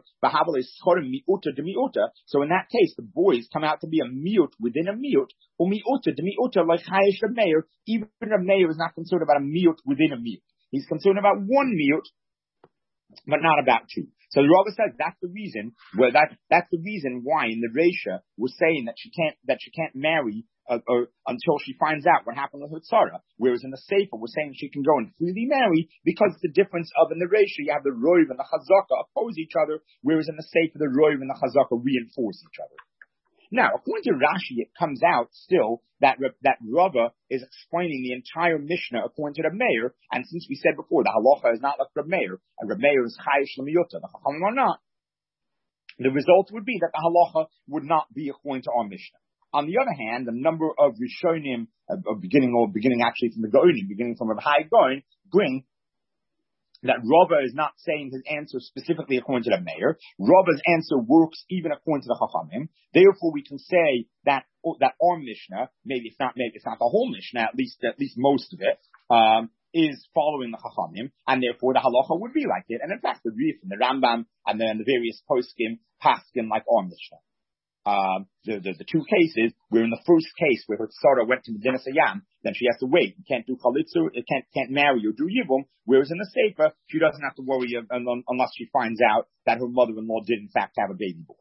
So in that case, the boys come out to be a miut within a miut. Like Chayesh Reb Meir, even Reb Meir is not concerned about a miut within a miut. He's concerned about one miut, but not about two. So the Rava says that's the reason. Well, that that's the reason why in the Reisha we're saying that she can't that she can't marry uh, or, until she finds out what happened with her tzara. Whereas in the Sefer we're saying she can go and freely marry because it's the difference of in the Reisha you have the Roiv and the Chazaka oppose each other, whereas in the Sefer the Roiv and the Chazaka reinforce each other. Now, according to Rashi, it comes out still that that Rava is explaining the entire Mishnah according to the Meir, and since we said before the halacha is not like Reb Meir, and Reb Meir is chayish l'miyota, the chachamim are not, the result would be that the halacha would not be according to our Mishnah. On the other hand, the number of Rishonim, uh, beginning or beginning actually from the Gaonim, beginning from Reb Hai Gaon, bring that Rava is not saying his answer specifically according to the Meir. Rava's answer works even according to the Chachamim. Therefore, we can say that that our Mishnah, maybe it's not maybe it's not the whole Mishnah, at least at least most of it, um, is following the Chachamim, and therefore the halacha would be like it. And in fact, the Rif and the Rambam and then the various poskim paskin like our Mishnah. Um, the, the, the two cases, where in the first case where her tzara went to Medina Sayyam, then she has to wait. You can't do chalitzu, you can't, can't marry or do yibum, whereas in the Sefer, she doesn't have to worry unless she finds out that her mother-in-law did in fact have a baby boy.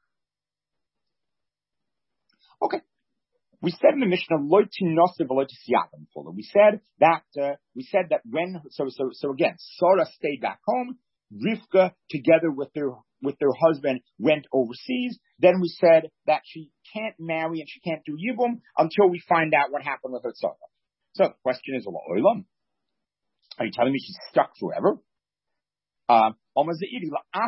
Okay. We said in the Mishnah, lo tinose v'lo tisyatim fuller. We said that, uh, we said that when, so, so, so again, Sarah stayed back home, Rivka, together with their with their husband, went overseas. Then we said that she can't marry and she can't do yibum until we find out what happened with her tzara. So the question is, are you telling me she's stuck forever? Um, Zairi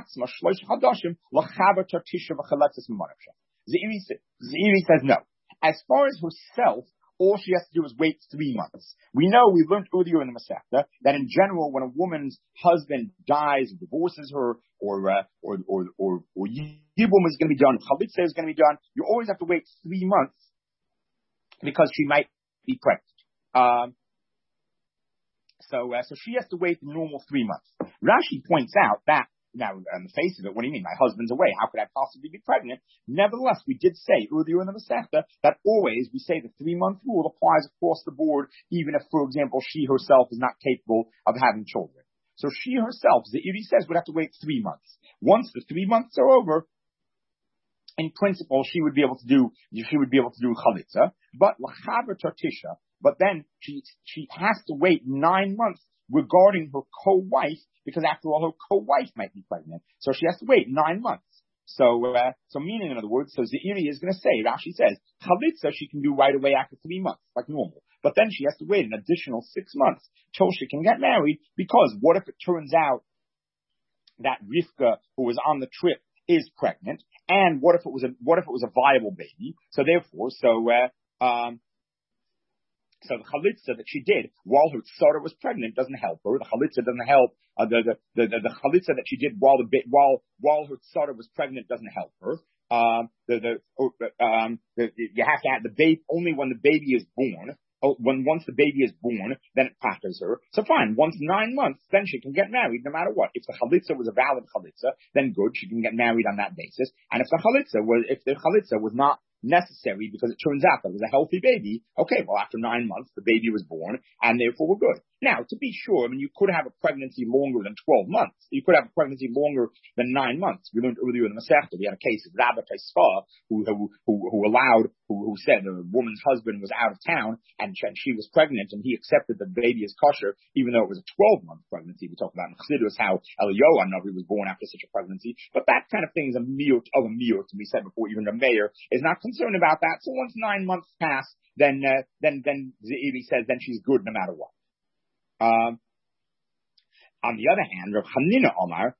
says no. As far as herself, all she has to do is wait three months. We know, we learned earlier in the Masechta, that in general, when a woman's husband dies, or divorces her, or, uh, or, or, or, or Yibum is going to be done, Chalitza is going to be done, you always have to wait three months because she might be pregnant. Um, so, uh, so she has to wait the normal three months. Rashi points out that now, on the face of it, what do you mean? My husband's away. How could I possibly be pregnant? Nevertheless, we did say earlier in the Masechta that always we say the three-month rule applies across the board, even if, for example, she herself is not capable of having children. So she herself, Zairi says, would have to wait three months. Once the three months are over, in principle, she would be able to do, she would be able to do chalitza, but l'chaber tortisha, but then she, she has to wait nine months regarding her co-wife, because after all, her co-wife might be pregnant. So she has to wait nine months. So, uh, so meaning, in other words, so Zeiri is going to say, Rashi says, chalitza she can do right away after three months, like normal. But then she has to wait an additional six months till she can get married, because what if it turns out that Rivka, who was on the trip, is pregnant, and what if it was a, what if it was a viable baby? So therefore, so, uh, um, So the chalitza that she did while her tzara was pregnant doesn't help her. The chalitza doesn't help. Uh, the, the, the, the, the chalitza that she did while the while while her tzara was pregnant doesn't help her. Um, the the um the, you have to have the baby only when the baby is born. Oh, when once the baby is born, then it patters her. So fine, once nine months, then she can get married no matter what. If the chalitza was a valid chalitza, then good, she can get married on that basis. And if the chalitza was if the chalitza was not necessary because it turns out that it was a healthy baby, okay, well, after nine months, the baby was born, and therefore we're good. Now, to be sure, I mean, you could have a pregnancy longer than twelve months. You could have a pregnancy longer than nine months. We learned earlier in the Masechta, we had a case of Rabbi Taisfa, who, who, who, who allowed, who, who said the woman's husband was out of town, and she was pregnant, and he accepted the baby as kosher, even though it was a twelve-month pregnancy. We talked about in Chassidus how Eliyahu Hanavi was born after such a pregnancy, but that kind of thing is a miut of a miut, and we said before, even the mayor is not concerned about that. So once nine months pass, then uh, then then Zeiri says then she's good no matter what. Um, on the other hand, Rav Chanina Omar,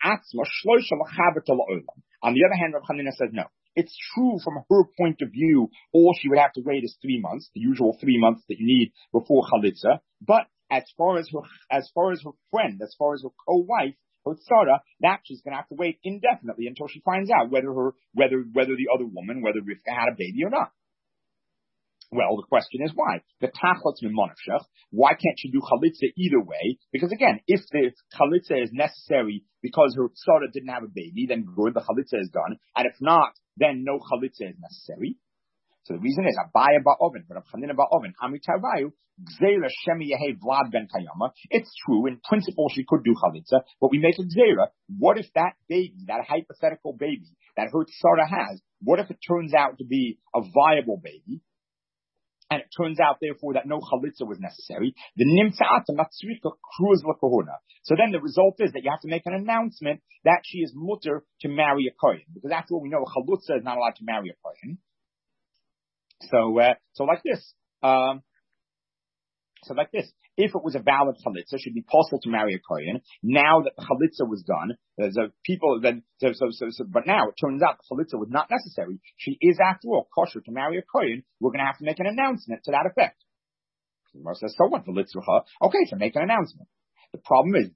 on the other hand, Rav Chanina says no. It's true from her point of view, all she would have to wait is three months, the usual three months that you need before chalitza. But as far as her, as far as her friend, as far as her co-wife, her tzara, that she's going to have to wait indefinitely until she finds out whether her, whether, whether the other woman, whether Rivka had a baby or not. Well, the question is why? The tachlotz mimonavshach. Why can't she do chalitza either way? Because again, if the chalitza is necessary because her tzara didn't have a baby, then good, the chalitza is done. And if not, then no chalitza is necessary. So the reason is Abaya ba'oven, but Abchanina ba'oven, Ami Tavayu, Gzeira Shemi Yehe Vlad ben Kayama. It's true, in principle she could do chalitza, but we make a gzeira. What if that baby, that hypothetical baby that her tzara has, what if it turns out to be a viable baby? And it turns out, therefore, that no chalitza was necessary. The nimtza'ata matzrika kruz l'kohuna. So then the result is that you have to make an announcement that she is mutter to marry a kohen. Because after all, we know a chalitza is not allowed to marry a kohen. So, uh, so like this, um, so like this, if it was a valid chalitza, should be possible to marry a kohen. Now that the chalitza was done, there's a people then, so, so, so, so, but now it turns out the chalitza was not necessary. She is after all kosher to marry a kohen. We're going to have to make an announcement to that effect. The Gemara says, so what? Okay, so make an announcement. The problem is,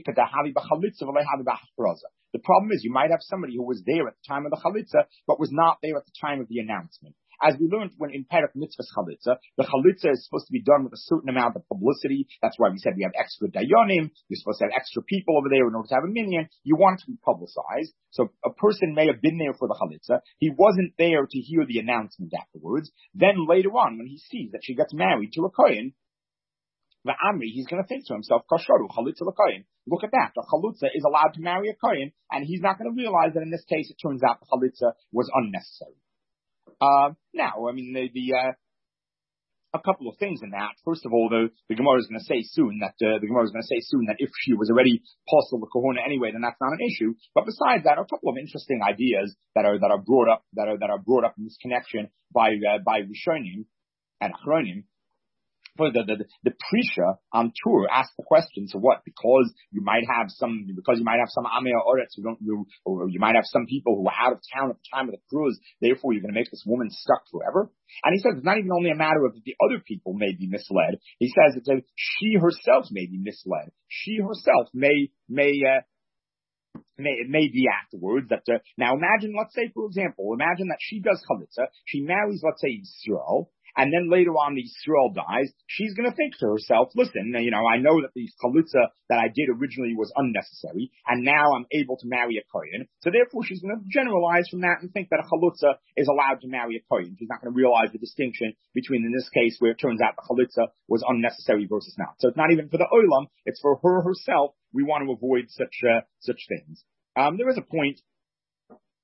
the problem is you might have somebody who was there at the time of the chalitza, but was not there at the time of the announcement. As we learned when in Perek Mitzvahs Chalitza, the Chalitza is supposed to be done with a certain amount of publicity. That's why we said we have extra dayanim. You're supposed to have extra people over there in order to have a minyan. You want it to be publicized. So a person may have been there for the Chalitza. He wasn't there to hear the announcement afterwards. Then later on, when he sees that she gets married to a Kohen, the Amri, he's going to think to himself, Kasharu, Chalitza l'Kohen. Look at that. The Chalitza is allowed to marry a Kohen, and he's not going to realize that in this case it turns out the Chalitza was unnecessary. Uh, now, I mean, the, the uh, a couple of things in that. First of all, the, the Gemara is going to say soon that uh, the Gemara is going to say soon that if she was already postal the Kohona anyway, then that's not an issue. But besides that, a couple of interesting ideas that are that are brought up that are that are brought up in this connection by uh, by Rishonim and Achronim. For the, the, the Prisha on tour asked the question, so what? Because you might have some, because you might have some Amei Oretz who don't, who, or you might have some people who are out of town at the time of the cruise, therefore you're going to make this woman stuck forever? And he says it's not even only a matter of that the other people may be misled. He says it's a, she herself may be misled. She herself may, may, uh, May, it may be afterwards that, uh, now imagine, let's say, for example, imagine that she does chalitza, she marries, let's say, Yisrael, and then later on the Yisrael dies, she's going to think to herself, listen, you know, I know that the chalitza that I did originally was unnecessary, and now I'm able to marry a kohen, so therefore she's going to generalize from that and think that a chalitza is allowed to marry a kohen. She's not going to realize the distinction between, in this case, where it turns out the chalitza was unnecessary versus not. So it's not even for the olam, it's for her herself. We want to avoid such, uh, such things. Um, there is a point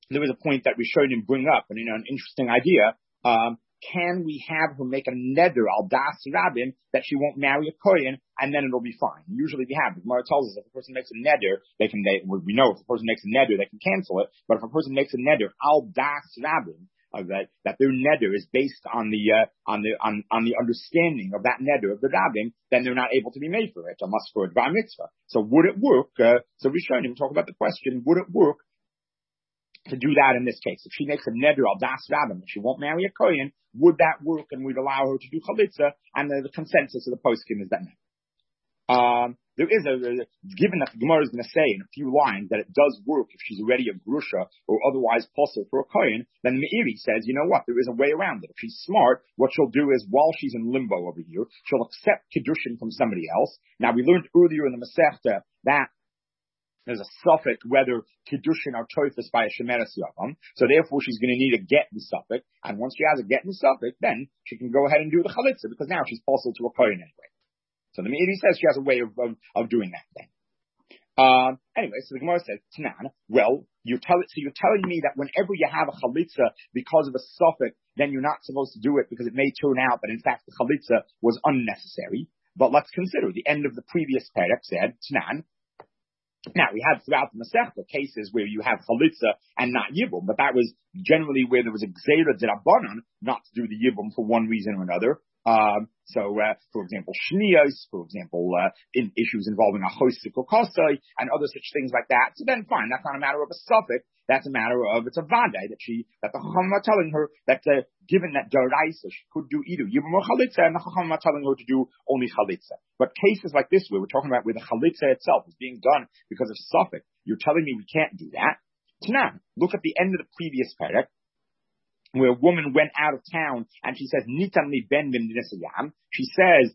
there was a point that Rishonim bring up, and you know, an interesting idea. Um, can we have her make a neder al das rabbin that she won't marry a kohen, and then it'll be fine? Usually we have. The Gemara tells us if a person makes a neder, they can. They, we know if a person makes a neder, they can cancel it. But if a person makes a neder al das rabbin, uh, that that their neder is based on the uh, on the on on the understanding of that neder of the rabbin, then they're not able to be made for it unless for a dvar mitzvah. So would it work? Uh, so Rishonim talk about the question: would it work to do that in this case? If she makes a neder al das rabbin, she won't marry a kohen, would that work? And we'd allow her to do chalitza? And the, the consensus of the poskim is that no. Um, there is a, a given that the Gemara is going to say in a few lines that it does work if she's already a grusha or otherwise possible for a kohen. Then Meiri says, you know what? There is a way around it. If she's smart, what she'll do is while she's in limbo over here, she'll accept kiddushin from somebody else. Now we learned earlier in the Masechta that there's a suffix whether kiddushin are toifus by a shemeres yavam. So therefore she's going to need a get in the suffix. And once she has a get in the suffix, then she can go ahead and do the chalitza because now she's possible to a kohen anyway. So the Meiri says she has a way of, of, of doing that thing. Um, anyway, so the Gemara says, Tanan, well, you tell it, so you're telling me that whenever you have a chalitza because of a suffix, then you're not supposed to do it because it may turn out that in fact the chalitza was unnecessary. But let's consider the end of the previous perek said, Tanan. Now, we had throughout the Masechta cases where you have chalitza and not yibum, but that was generally where there was a gzeira d'rabbanan not to do the yibum for one reason or another. Um, so, uh, for example, shniyos, for example, uh, in issues involving a hoisik or kosai and other such things like that. So then fine, that's not a matter of a suffix, that's a matter of, it's a vadai that she, that the chacham are telling her that, uh, given that daraisa, she could do either yibum or chalitza, and the chacham are telling her to do only chalitza. But cases like this where we're talking about where the chalitza itself is being done because of suffix, you're telling me we can't do that? Tanan, look at the end of the previous perek, where a woman went out of town and she says, Nitan li ben b'mdinisayam. She says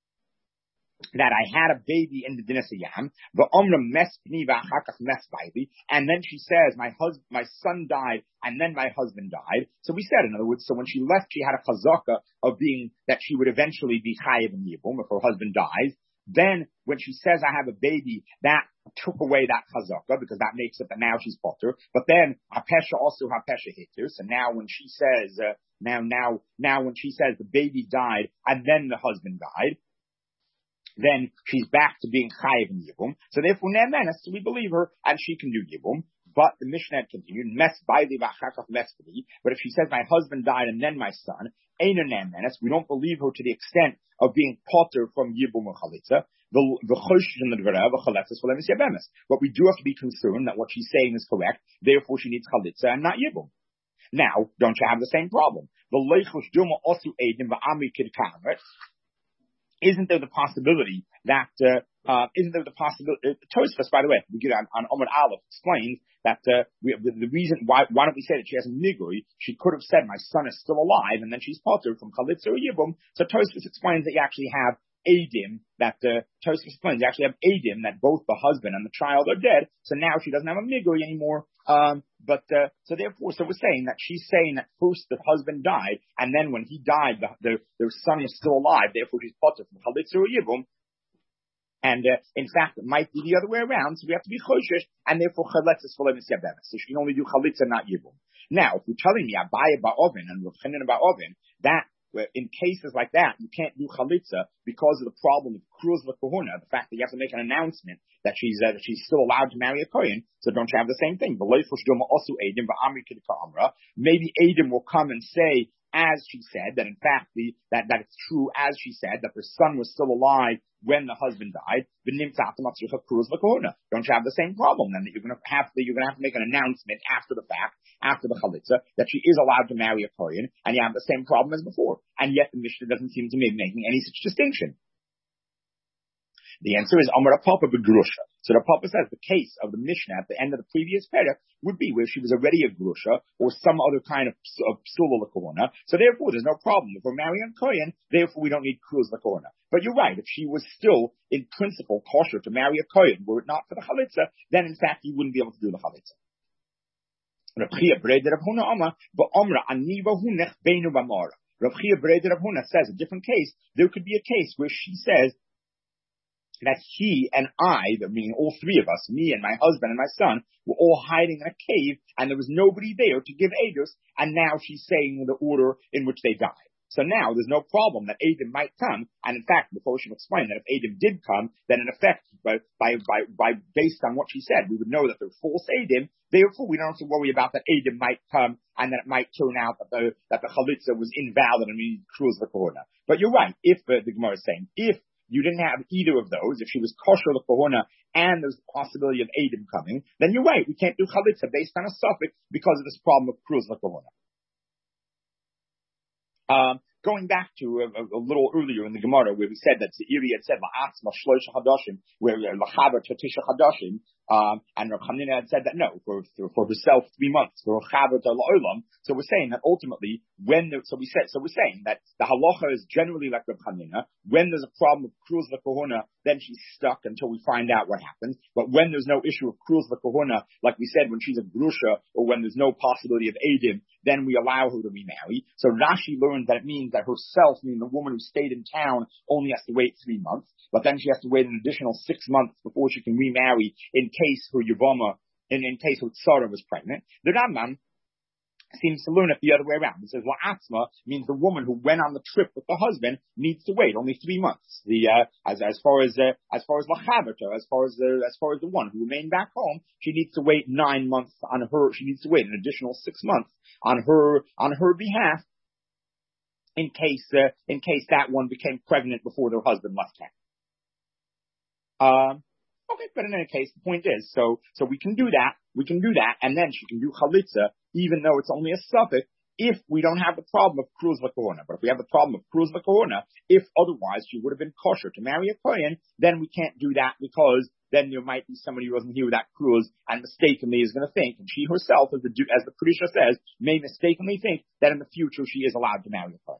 that I had a baby in the dinisayam, v'omra mes pni v'achakach mes baili, and then she says, my husband, my son died, and then my husband died. So we said, in other words, so when she left, she had a chazaka of being, that she would eventually be chayiv in yibum if her husband dies. Then, when she says, I have a baby, that took away that chazaka, because that makes it that now she's potter. But then, hapesha also hapesha hitu. So now when she says, uh, now, now, now when she says the baby died, and then the husband died, then she's back to being chayiv in yibum. So therefore, ne'emenes, so we believe her, and she can do yibum. But the Mishnah continued, mes baili v'achakach mes b'li. But if she says, my husband died and then my son, eina ne'emenes, we don't believe her to the extent of being potter from yibum or chalitza. But we do have to be concerned that what she's saying is correct. Therefore, she needs chalitza and not yibum. Now, don't you have the same problem? Isn't there the possibility that, uh, uh, isn't there the possibility, uh, Tosfos, by the way, we get on, on Omar Aleph, explains that, uh, we, the, the reason why, why don't we say that she has a nigui? She could have said, my son is still alive, and then she's potter from chalitza or yibum. So Tosfos explains that you actually have Adim, that, uh, Tosfos explains, you actually have Adim, that both the husband and the child are dead, so now she doesn't have a nigui anymore. Um, but, uh, so therefore, so we're saying that she's saying that first the husband died, and then when he died, the, the, their son is still alive, therefore she's potter from chalitza or yibum. And, uh, in fact, it might be the other way around, so we have to be choshesh, and therefore chalitza is full of nisyabemes. So she can only do chalitza, not yibum. Now, if you're telling me Abaye ba'ovin and Rav Chanan ba'ovin, that, in cases like that, you can't do chalitza because of the problem of kruz l'kohuna, the fact that you have to make an announcement that she's uh, that she's still allowed to marry a kohen. So don't you have the same thing? Maybe Adam will come and say, as she said, that in fact the that, that it's true as she said, that her son was still alive when the husband died. Don't you have the same problem then, that you're gonna have to you're gonna have to make an announcement after the fact, after the chalitza, that she is allowed to marry a kohen, and you have the same problem as before. And yet the Mishnah doesn't seem to be making any such distinction. The answer is Amar Papa Begrusha. So the Papa says the case of the Mishnah at the end of the previous perek would be where she was already a grusha or some other kind of psula l'kohuna. So therefore, there's no problem. If we're marrying a kohen, therefore we don't need kruz l'kohuna. But you're right. If she was still in principle kosher to marry a kohen, were it not for the chalitza, then in fact you wouldn't be able to do the chalitza. Rav Chia Breder Rav Huna Ama ba'omra aniva hunech beinu b'mara. Rav Chia Breder Rav Huna says a different case. There could be a case where she says that he and I, meaning all three of us, me and my husband and my son, were all hiding in a cave, and there was nobody there to give edus, and now she's saying the order in which they died. So now there's no problem that Edom might come, and in fact, the Mephoshim explained that if Edom did come, then in effect, by, by, by, by based on what she said, we would know that they're false Edom. Therefore, we don't have to worry about that Edom might come, and that it might turn out that the that the chalitza was invalid and we need kruz v'kohuna. But you're right. If uh, the Gemara is saying if you didn't have either of those, if she was kosher l'kohuna and there's the possibility of Edom coming, then you're right. We can't do chalitza based on a suffix because of this problem of kruz l'kohuna. Um, going back to a, a, a little earlier in the Gemara where we said that Zeiri had said la'atzma shloisha chadashim, where l'chaber tatisha chadashim, um, and Rav Chanina had said that no, for, for, for herself three months, for chaber to la'olam. So we're saying that ultimately, when there, so we said, so we're saying that the halacha is generally like Rav Chanina. When there's a problem of kruz v'kohuna, then she's stuck until we find out what happens. But when there's no issue of kruz v'kohuna, like we said, when she's a grusha, or when there's no possibility of edim, then we allow her to remarry. So Rashi learned that it means that herself, meaning the woman who stayed in town, only has to wait three months, but then she has to wait an additional six months before she can remarry in case her Yavama, in, in case her Tzara was pregnant. The Rambam seems to learn it the other way around. It says, La'atzma means the woman who went on the trip with the husband needs to wait only three months. The, uh, as, as far as, uh, as far as Lachavata, as far as the, as far as the one who remained back home, she needs to wait nine months on her, she needs to wait an additional six months on her, on her behalf in case, uh, in case that one became pregnant before their husband left town. Um, okay, but in any case, the point is, so, so we can do that, we can do that, and then she can do chalitza, even though it's only a suffix, if we don't have the problem of kruz v'kohuna. But if we have the problem of kruz v'kohuna, if otherwise she would have been kosher to marry a kohen, then we can't do that because then there might be somebody who wasn't here with that kruz and mistakenly is going to think, and she herself, as the, as the Kedusha says, may mistakenly think that in the future she is allowed to marry a kohen.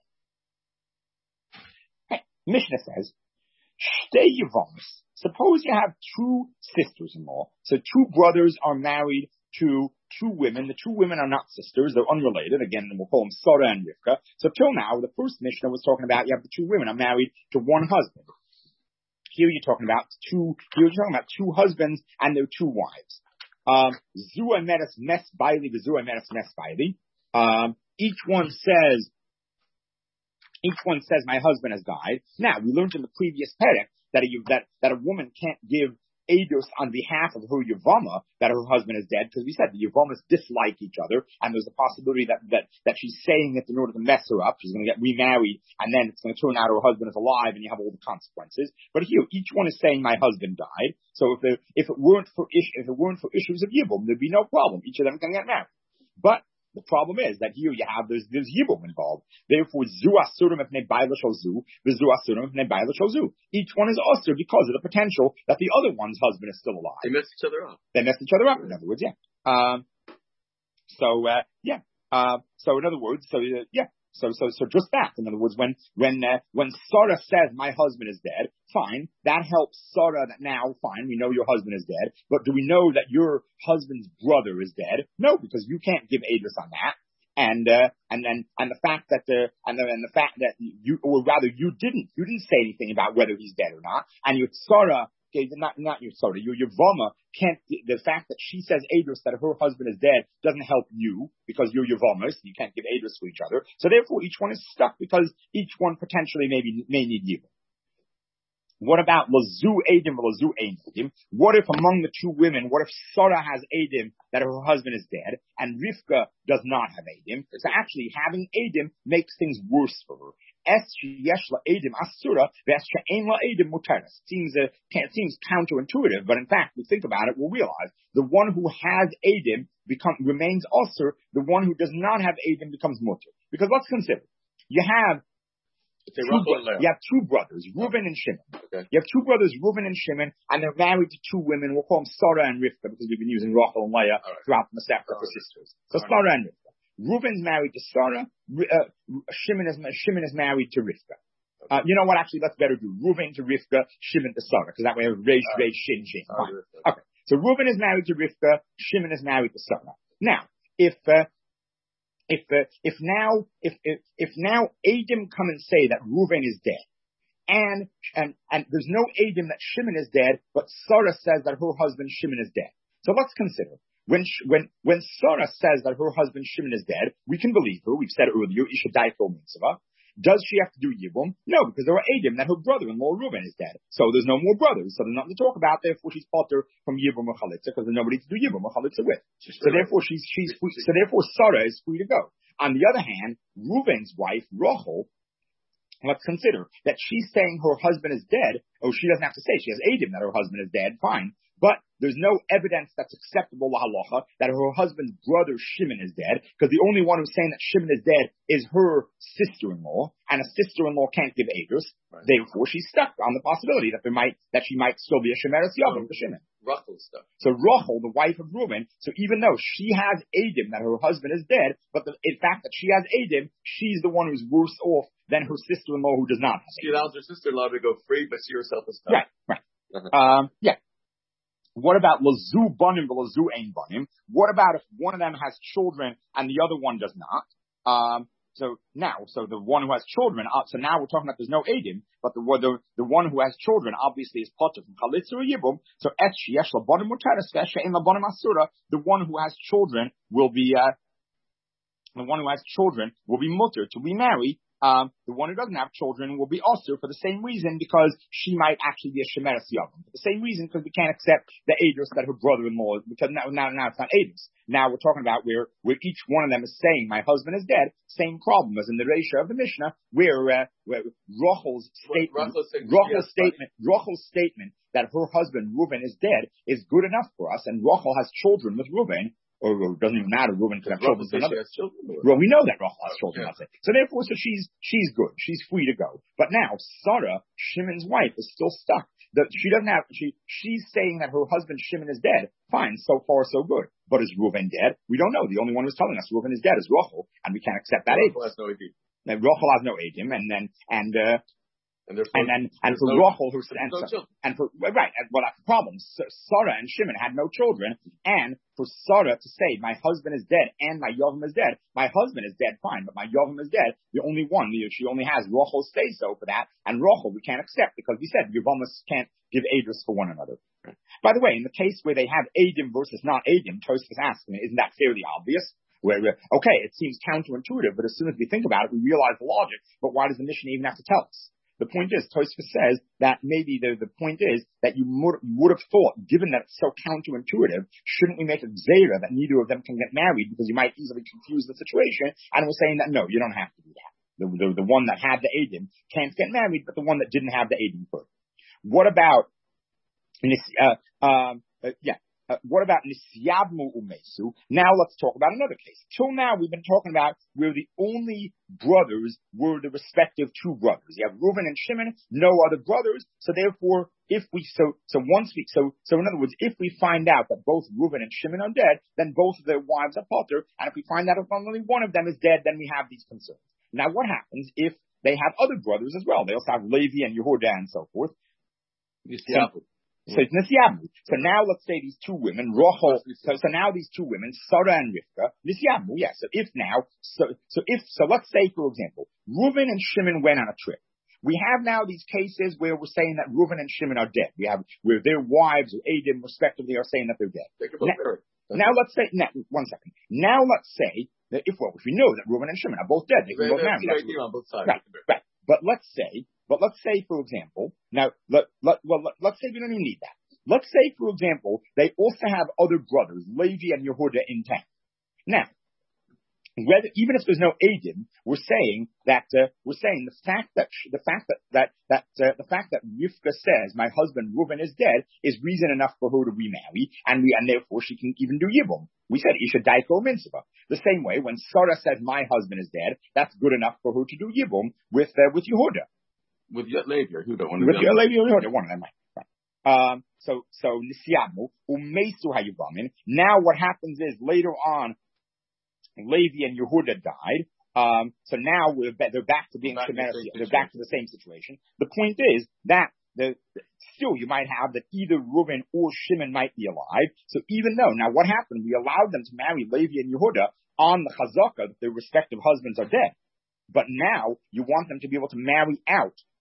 Okay. Mishnah says, Shtei Yevamos. Suppose you have two sisters-in-law. So two brothers are married to two women. The two women are not sisters. They're unrelated. Again, we'll call them Sarah and Rivka. So till now, the first Mishnah was talking about you have the two women are married to one husband. Here you're talking about two, here you're talking about two husbands and their two wives. Um, Zua Meres Mes Baili, the Zua Meres Mes Baili. Um, each one says, each one says my husband has died. Now, we learned in the previous perek that a, that, that a woman can't give edus on behalf of her Yavama that her husband is dead, because we said the Yavamas dislike each other, and there's a possibility that, that, that she's saying it in order to mess her up. She's going to get remarried, and then it's going to turn out her husband is alive, and you have all the consequences. But here, each one is saying my husband died. So if the, if it weren't for ish, if it weren't for issues of Yibum, there'd be no problem. Each of them can get married. But the problem is that here you have, there's, there's Yibum involved. Therefore, Zu Asurim Ifnei Baila Shozu, the Zu Asurim Ifnei Baila Shozu. Each one is Asur because of the potential that the other one's husband is still alive. They messed each other up. They messed each other up, in other words, yeah. Um, so, uh, yeah. Uh, so in other words, so, uh, yeah. So, so, so just that. In other words, when, when, uh, when Sarah says my husband is dead, fine. That helps Sarah that now, fine, we know your husband is dead. But do we know that your husband's brother is dead? No, because you can't give Adris on that. And, uh, and then, and the fact that the, and the, and the fact that you, or rather you didn't, you didn't say anything about whether he's dead or not. And your Sarah, okay, not, not your Sarah, your, your Vama can't, the fact that she says Adris that her husband is dead doesn't help you because you're your Vama, so you can't give Adris to each other. So therefore each one is stuck because each one potentially maybe, may need you. What about Lazu Adim, Lazu Adim? What if among the two women, what if Sarah has Adim that her husband is dead and Rivka does not have Adim? So actually having Adim makes things worse for her. Es yeshla Adim asura, ves she'en la Adim mutaris. Seems uh, it seems counterintuitive, but in fact, we think about it, we'll realize the one who has Adim become remains asur. The one who does not have Adim becomes mutar. Because let's consider, you have Two bro- you have two brothers, Reuben and Shimon. Okay. You have two brothers, Reuben and Shimon, and they're married to two women. We'll call them Sarah and Rivka because we've been using Rachel and Leah right. throughout the Masechta for sisters. So right. Sarah and Rivka. Reuben's married to Sarah. Uh, Shimon is Shimon is married to Rivka. Okay. Uh, you know what? Actually, let's better do Reuben to Rivka, Shimon to Sarah, because that way we have Reish, right. Reish, Shin, Shin. Right. Okay. So Reuben is married to Rivka. Shimon is married to Sarah. Now, if uh, If uh, if now if, if if now Adim come and say that Reuven is dead, and and and there's no Eidim that Shimon is dead, but Sarah says that her husband Shimon is dead. So let's consider. When when when Sarah says that her husband Shimon is dead, we can believe her. We've said earlier, Isha Daiko Mitzvah. Does she have to do Yibum? No, because there are Eidim that her brother-in-law Reuben is dead. So there's no more brothers. So there's nothing to talk about. Therefore, she's potter from Yibum or Chalitza because there's nobody to do Yibum or Chalitza with. So therefore, she's she's free, so therefore Sarah is free to go. On the other hand, Reuben's wife Rachel, let's consider that she's saying her husband is dead. Oh, she doesn't have to say she has Eidim that her husband is dead. Fine. But there's no evidence that's acceptable la halacha that her husband's brother Shimon is dead, because the only one who's saying that Shimon is dead is her sister-in-law, and a sister-in-law can't give Eidos. Right. Therefore, she's stuck on the possibility that there might that she might still be a Shemeres Yavam for Shimon. Rachel stuff. So Rachel, the wife of Reuben, so even though she has Eidim that her husband is dead, but the in fact that she has Eidim, she's the one who's worse off than her sister-in-law who does not have She allows her sister-in-law to go free, but she herself is stuck. Right, right. Uh-huh. Um, yeah. What about lazu banim lazu ein banim? What about if one of them has children and the other one does not? Um, so now, so the one who has children, uh, so now we're talking about there's no Eidim, but the, the the one who has children obviously is potter from Chalitza or Yibum. So etchi yesh labanim mutaris ve'eshe ein labanim asura. The one who has children will be uh, the one who has children will be mutter to remarry. Um, the one who doesn't have children will be also for the same reason, because she might actually be a Shemeres Yavam. For the same reason, because we can't accept the Eidos that her brother-in-law is, because now, now, now it's not Eidos. Now we're talking about where, where each one of them is saying, my husband is dead. Same problem as in the Reisha of the Mishnah, where, uh, where Rachel's statement, Rachel's statement, Rachel's statement that her husband Reuben is dead is good enough for us, and Rachel has children with Reuben. Or it doesn't even matter. Reuben could have children. Well, we know that Rachel has children. Yeah. So therefore, so she's she's good. She's free to go. But now Sarah, Shimon's wife, is still stuck. The, she doesn't have. She she's saying that her husband Shimon is dead. Fine, so far so good. But is Reuben dead? We don't know. The only one who's telling us Reuben is dead is Rachel, and we can't accept that. Rachel has no Eidim. Now, Rachel has no Eidim, and then and. Uh, And, no, and then, and for no, Rachel, who's, and, no so, and for, right, and, well, that's the problem. So, Sarah and Shimon had no children, and for Sarah to say, my husband is dead, and my Yavam is dead, my husband is dead, fine, but my Yavam is dead, the only one, she only has Rachel say so for that, and Rachel we can't accept, because we said Yavamas can't give Eidos for one another. Right. By the way, in the case where they have Eidim versus not Eidim, Tosfos asks, isn't that fairly obvious? Where, okay, it seems counterintuitive, but as soon as we think about it, we realize the logic, but why does the Mishnah even have to tell us? The point is, Tosfos says that maybe the, the point is that you would, would have thought, given that it's so counterintuitive, shouldn't we make a gzeira that neither of them can get married, because you might easily confuse the situation, and we're saying that no, you don't have to do that. The, the, the one that had the Eidim can't get married, but the one that didn't have the Eidim could. What about, uh, um, uh, yeah, Uh, what about Nisyavmu Umesu? Now let's talk about another case. Till now we've been talking about where the only brothers were the respective two brothers. You have Reuben and Shimon, no other brothers. So therefore, if we so so once we so so in other words, if we find out that both Reuben and Shimon are dead, then both of their wives are potter. And if we find out if only one of them is dead, then we have these concerns. Now what happens if they have other brothers as well? They also have Levi and Yehuda and so forth. Yeah. So it's Nisyamu. So now let's say these two women, Rachel, so, so now these two women, Sarah and Rivka, Nisyamu, yes. So if now, so, so if, so let's say, for example, Reuben and Shimon went on a trip. We have now these cases where we're saying that Reuben and Shimon are dead. We have, where their wives, or Eidim, respectively, are saying that they're dead. Now, now let's say, now, one second. Now let's say that if, well, if we know that Reuben and Shimon are both dead, they can both marry. On both sides. Right, right. But let's say, But let's say, for example, now, let, let, well, let, let's say we don't even need that. Let's say, for example, they also have other brothers, Levi and Yehuda, in town. Now, whether, even if there's no Eidim, we're saying that, uh, we're saying the fact that, the fact that, that, that, uh, the fact that Rivka says, my husband Reuben is dead, is reason enough for her to remarry, and we, and therefore she can even do Yibum. We said, Isha Daiko Mitzvah. The same way, when Sarah says, my husband is dead, that's good enough for her to do Yibum with, uh, with Yehuda. With Levi or Yehuda, one of with them. Levi or Yehuda, one of them, right. right. Um, so, so, Nisyamu, Umesu Hayubamin. Now what happens is, later on, Levi and Yehuda died. Um, so now we're, they're back to being Shemeres, they're back to the same situation. The point is that the, still you might have that either Reuben or Shimon might be alive. So even though, now what happened? We allowed them to marry Levi and Yehuda on the chazakah that their respective husbands are dead. But now you want them to be able to marry out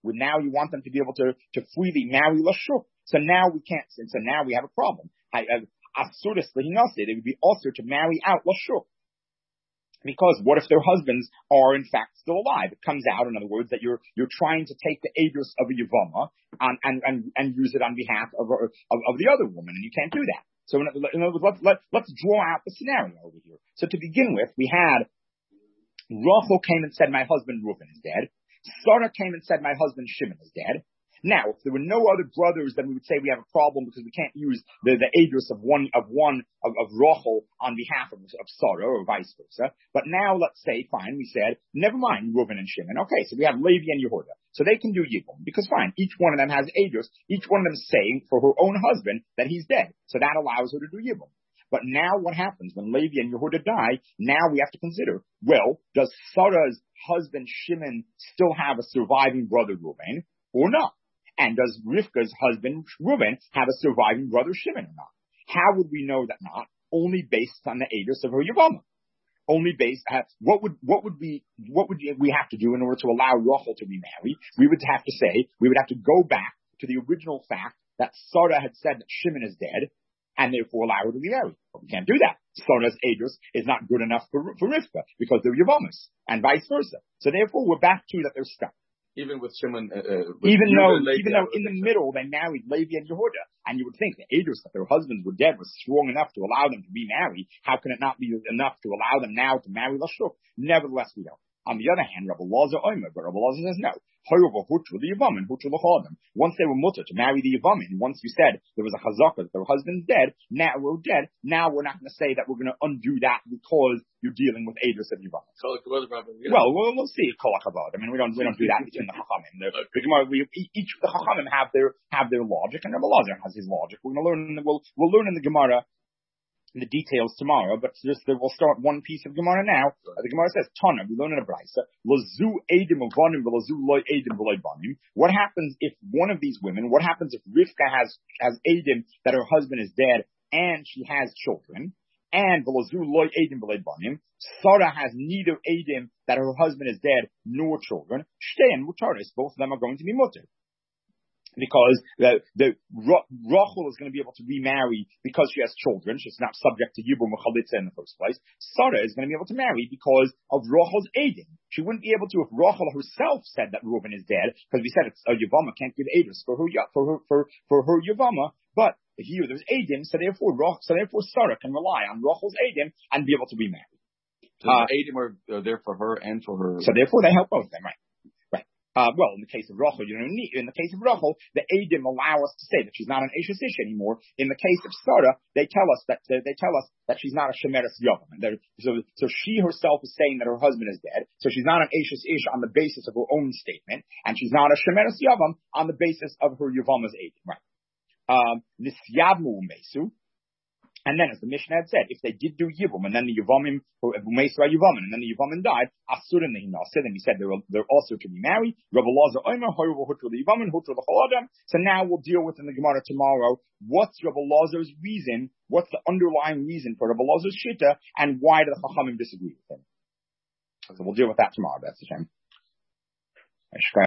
With now you want them to be able to, to freely marry Lashuk. So now we can't, and so now we have a problem. Asuris Lehinase, they would be also to marry out Lashuk. Because what if their husbands are in fact still alive? It comes out, in other words, that you're you're trying to take the edus of a Yavama and, and, and, and use it on behalf of, of, of the other woman, and you can't do that. So in, in other words, let's, let, let's draw out the scenario over here. So to begin with, we had Rachel came and said, my husband Reuben is dead. Sarah came and said, my husband Shimon is dead. Now, if there were no other brothers, then we would say we have a problem because we can't use the, the edus of one, of one, of, of Rachel on behalf of, of Sarah or vice versa. But now, let's say, fine, we said, never mind Reuben and Shimon. Okay, so we have Levi and Yehuda. So they can do Yibum because fine, each one of them has edus. Each one of them is saying for her own husband that he's dead. So that allows her to do Yibum. But now what happens when Levi and Yehuda die? Now we have to consider, well, does Sarah's husband Shimon still have a surviving brother Reuben or not? And does Rivka's husband Reuben have a surviving brother Shimon or not? How would we know that not? Only based on the edus of her Yavama. Only based at what would what would we what would we have to do in order to allow Rachel to remarry? We would have to say we would have to go back to the original fact that Sarah had said that Shimon is dead, and therefore allow her to be married. But we can't do that. Sarah's edus is not good enough for for Rivka because they're Yavamas, and vice versa. So therefore, we're back to that they're stuck. Even with Shimon, uh, with even though, Levi, even though in the middle they married Levi and Yehuda, and you would think the edus that their husbands were dead was strong enough to allow them to be married. How can it not be enough to allow them now to marry Lashuk? Nevertheless, we don't. On the other hand, Rabbi Lazar Omer, but Rabbi Lazar says no. Once they were mutter to marry the Yavamin, once you said there was a chazaka that their husband's dead, now we're dead, now we're not going to say that we're going to undo that because you're dealing with edus of Yavamin. Well, we'll, we'll see. Kol hakavod. I mean, we don't we don't do that between the chachamim. The, the Gemara, we, each the chachamim have their have their logic, and Rabbi Lazar has his logic. We're going to learn. We'll we'll learn in the Gemara the details tomorrow, but just we'll start one piece of Gemara now. Uh, the Gemara says, Tana, we learn in a brayso, Lazu edim avanim v'lazu loy edim v'loy banim. What happens if one of these women, what happens if Rivka has, has edim that her husband is dead and she has children, and v'lazu loy edim v'loy banim, Sarah has neither edim that her husband is dead nor children, shtein mutaris, both of them are going to be mutter. Because the, the Rachel is going to be able to remarry because she has children. She's not subject to Yibum or Chalitza in the first place. Sarah is going to be able to marry because of Rachel's aiding. She wouldn't be able to if Rachel herself said that Reuben is dead, because we said it's a Yavama can't give edus for her for her for, for her Yavama. But here there's Adim, so therefore so therefore Sarah can rely on Rachel's Adim and be able to remarry. So uh, the Adim are there for her and for her. So therefore they help both of them, right? Uh, well, in the case of Rachel, you don't need, in the case of Rachel, the Adim allow us to say that she's not an Eishes Ish anymore. In the case of Sarah, they tell us that, they tell us that she's not a Shemeres Yavam. So, so she herself is saying that her husband is dead. So she's not an Eishes Ish on the basis of her own statement. And she's not a Shemeres Yavam on the basis of her Yavama's Adim. Right. Um, Nisyadmu Mesu. And then, as the Mishnah had said, if they did do Yibum, and then the Yavamim, or Meisra Yavamin, and then the Yavamin died, Asurin the Hinasa, then he said they're, they're also to be married. Rabbi Lazar Omer, Hoyru Hutra the Yavamin, Hutra the Chaladam. So now we'll deal with in the Gemara tomorrow, what's Rabbi Lazar's reason, what's the underlying reason for Rabbi Lazar's Shitta, and why do the Chachamim disagree with him? So we'll deal with that tomorrow, that's the time.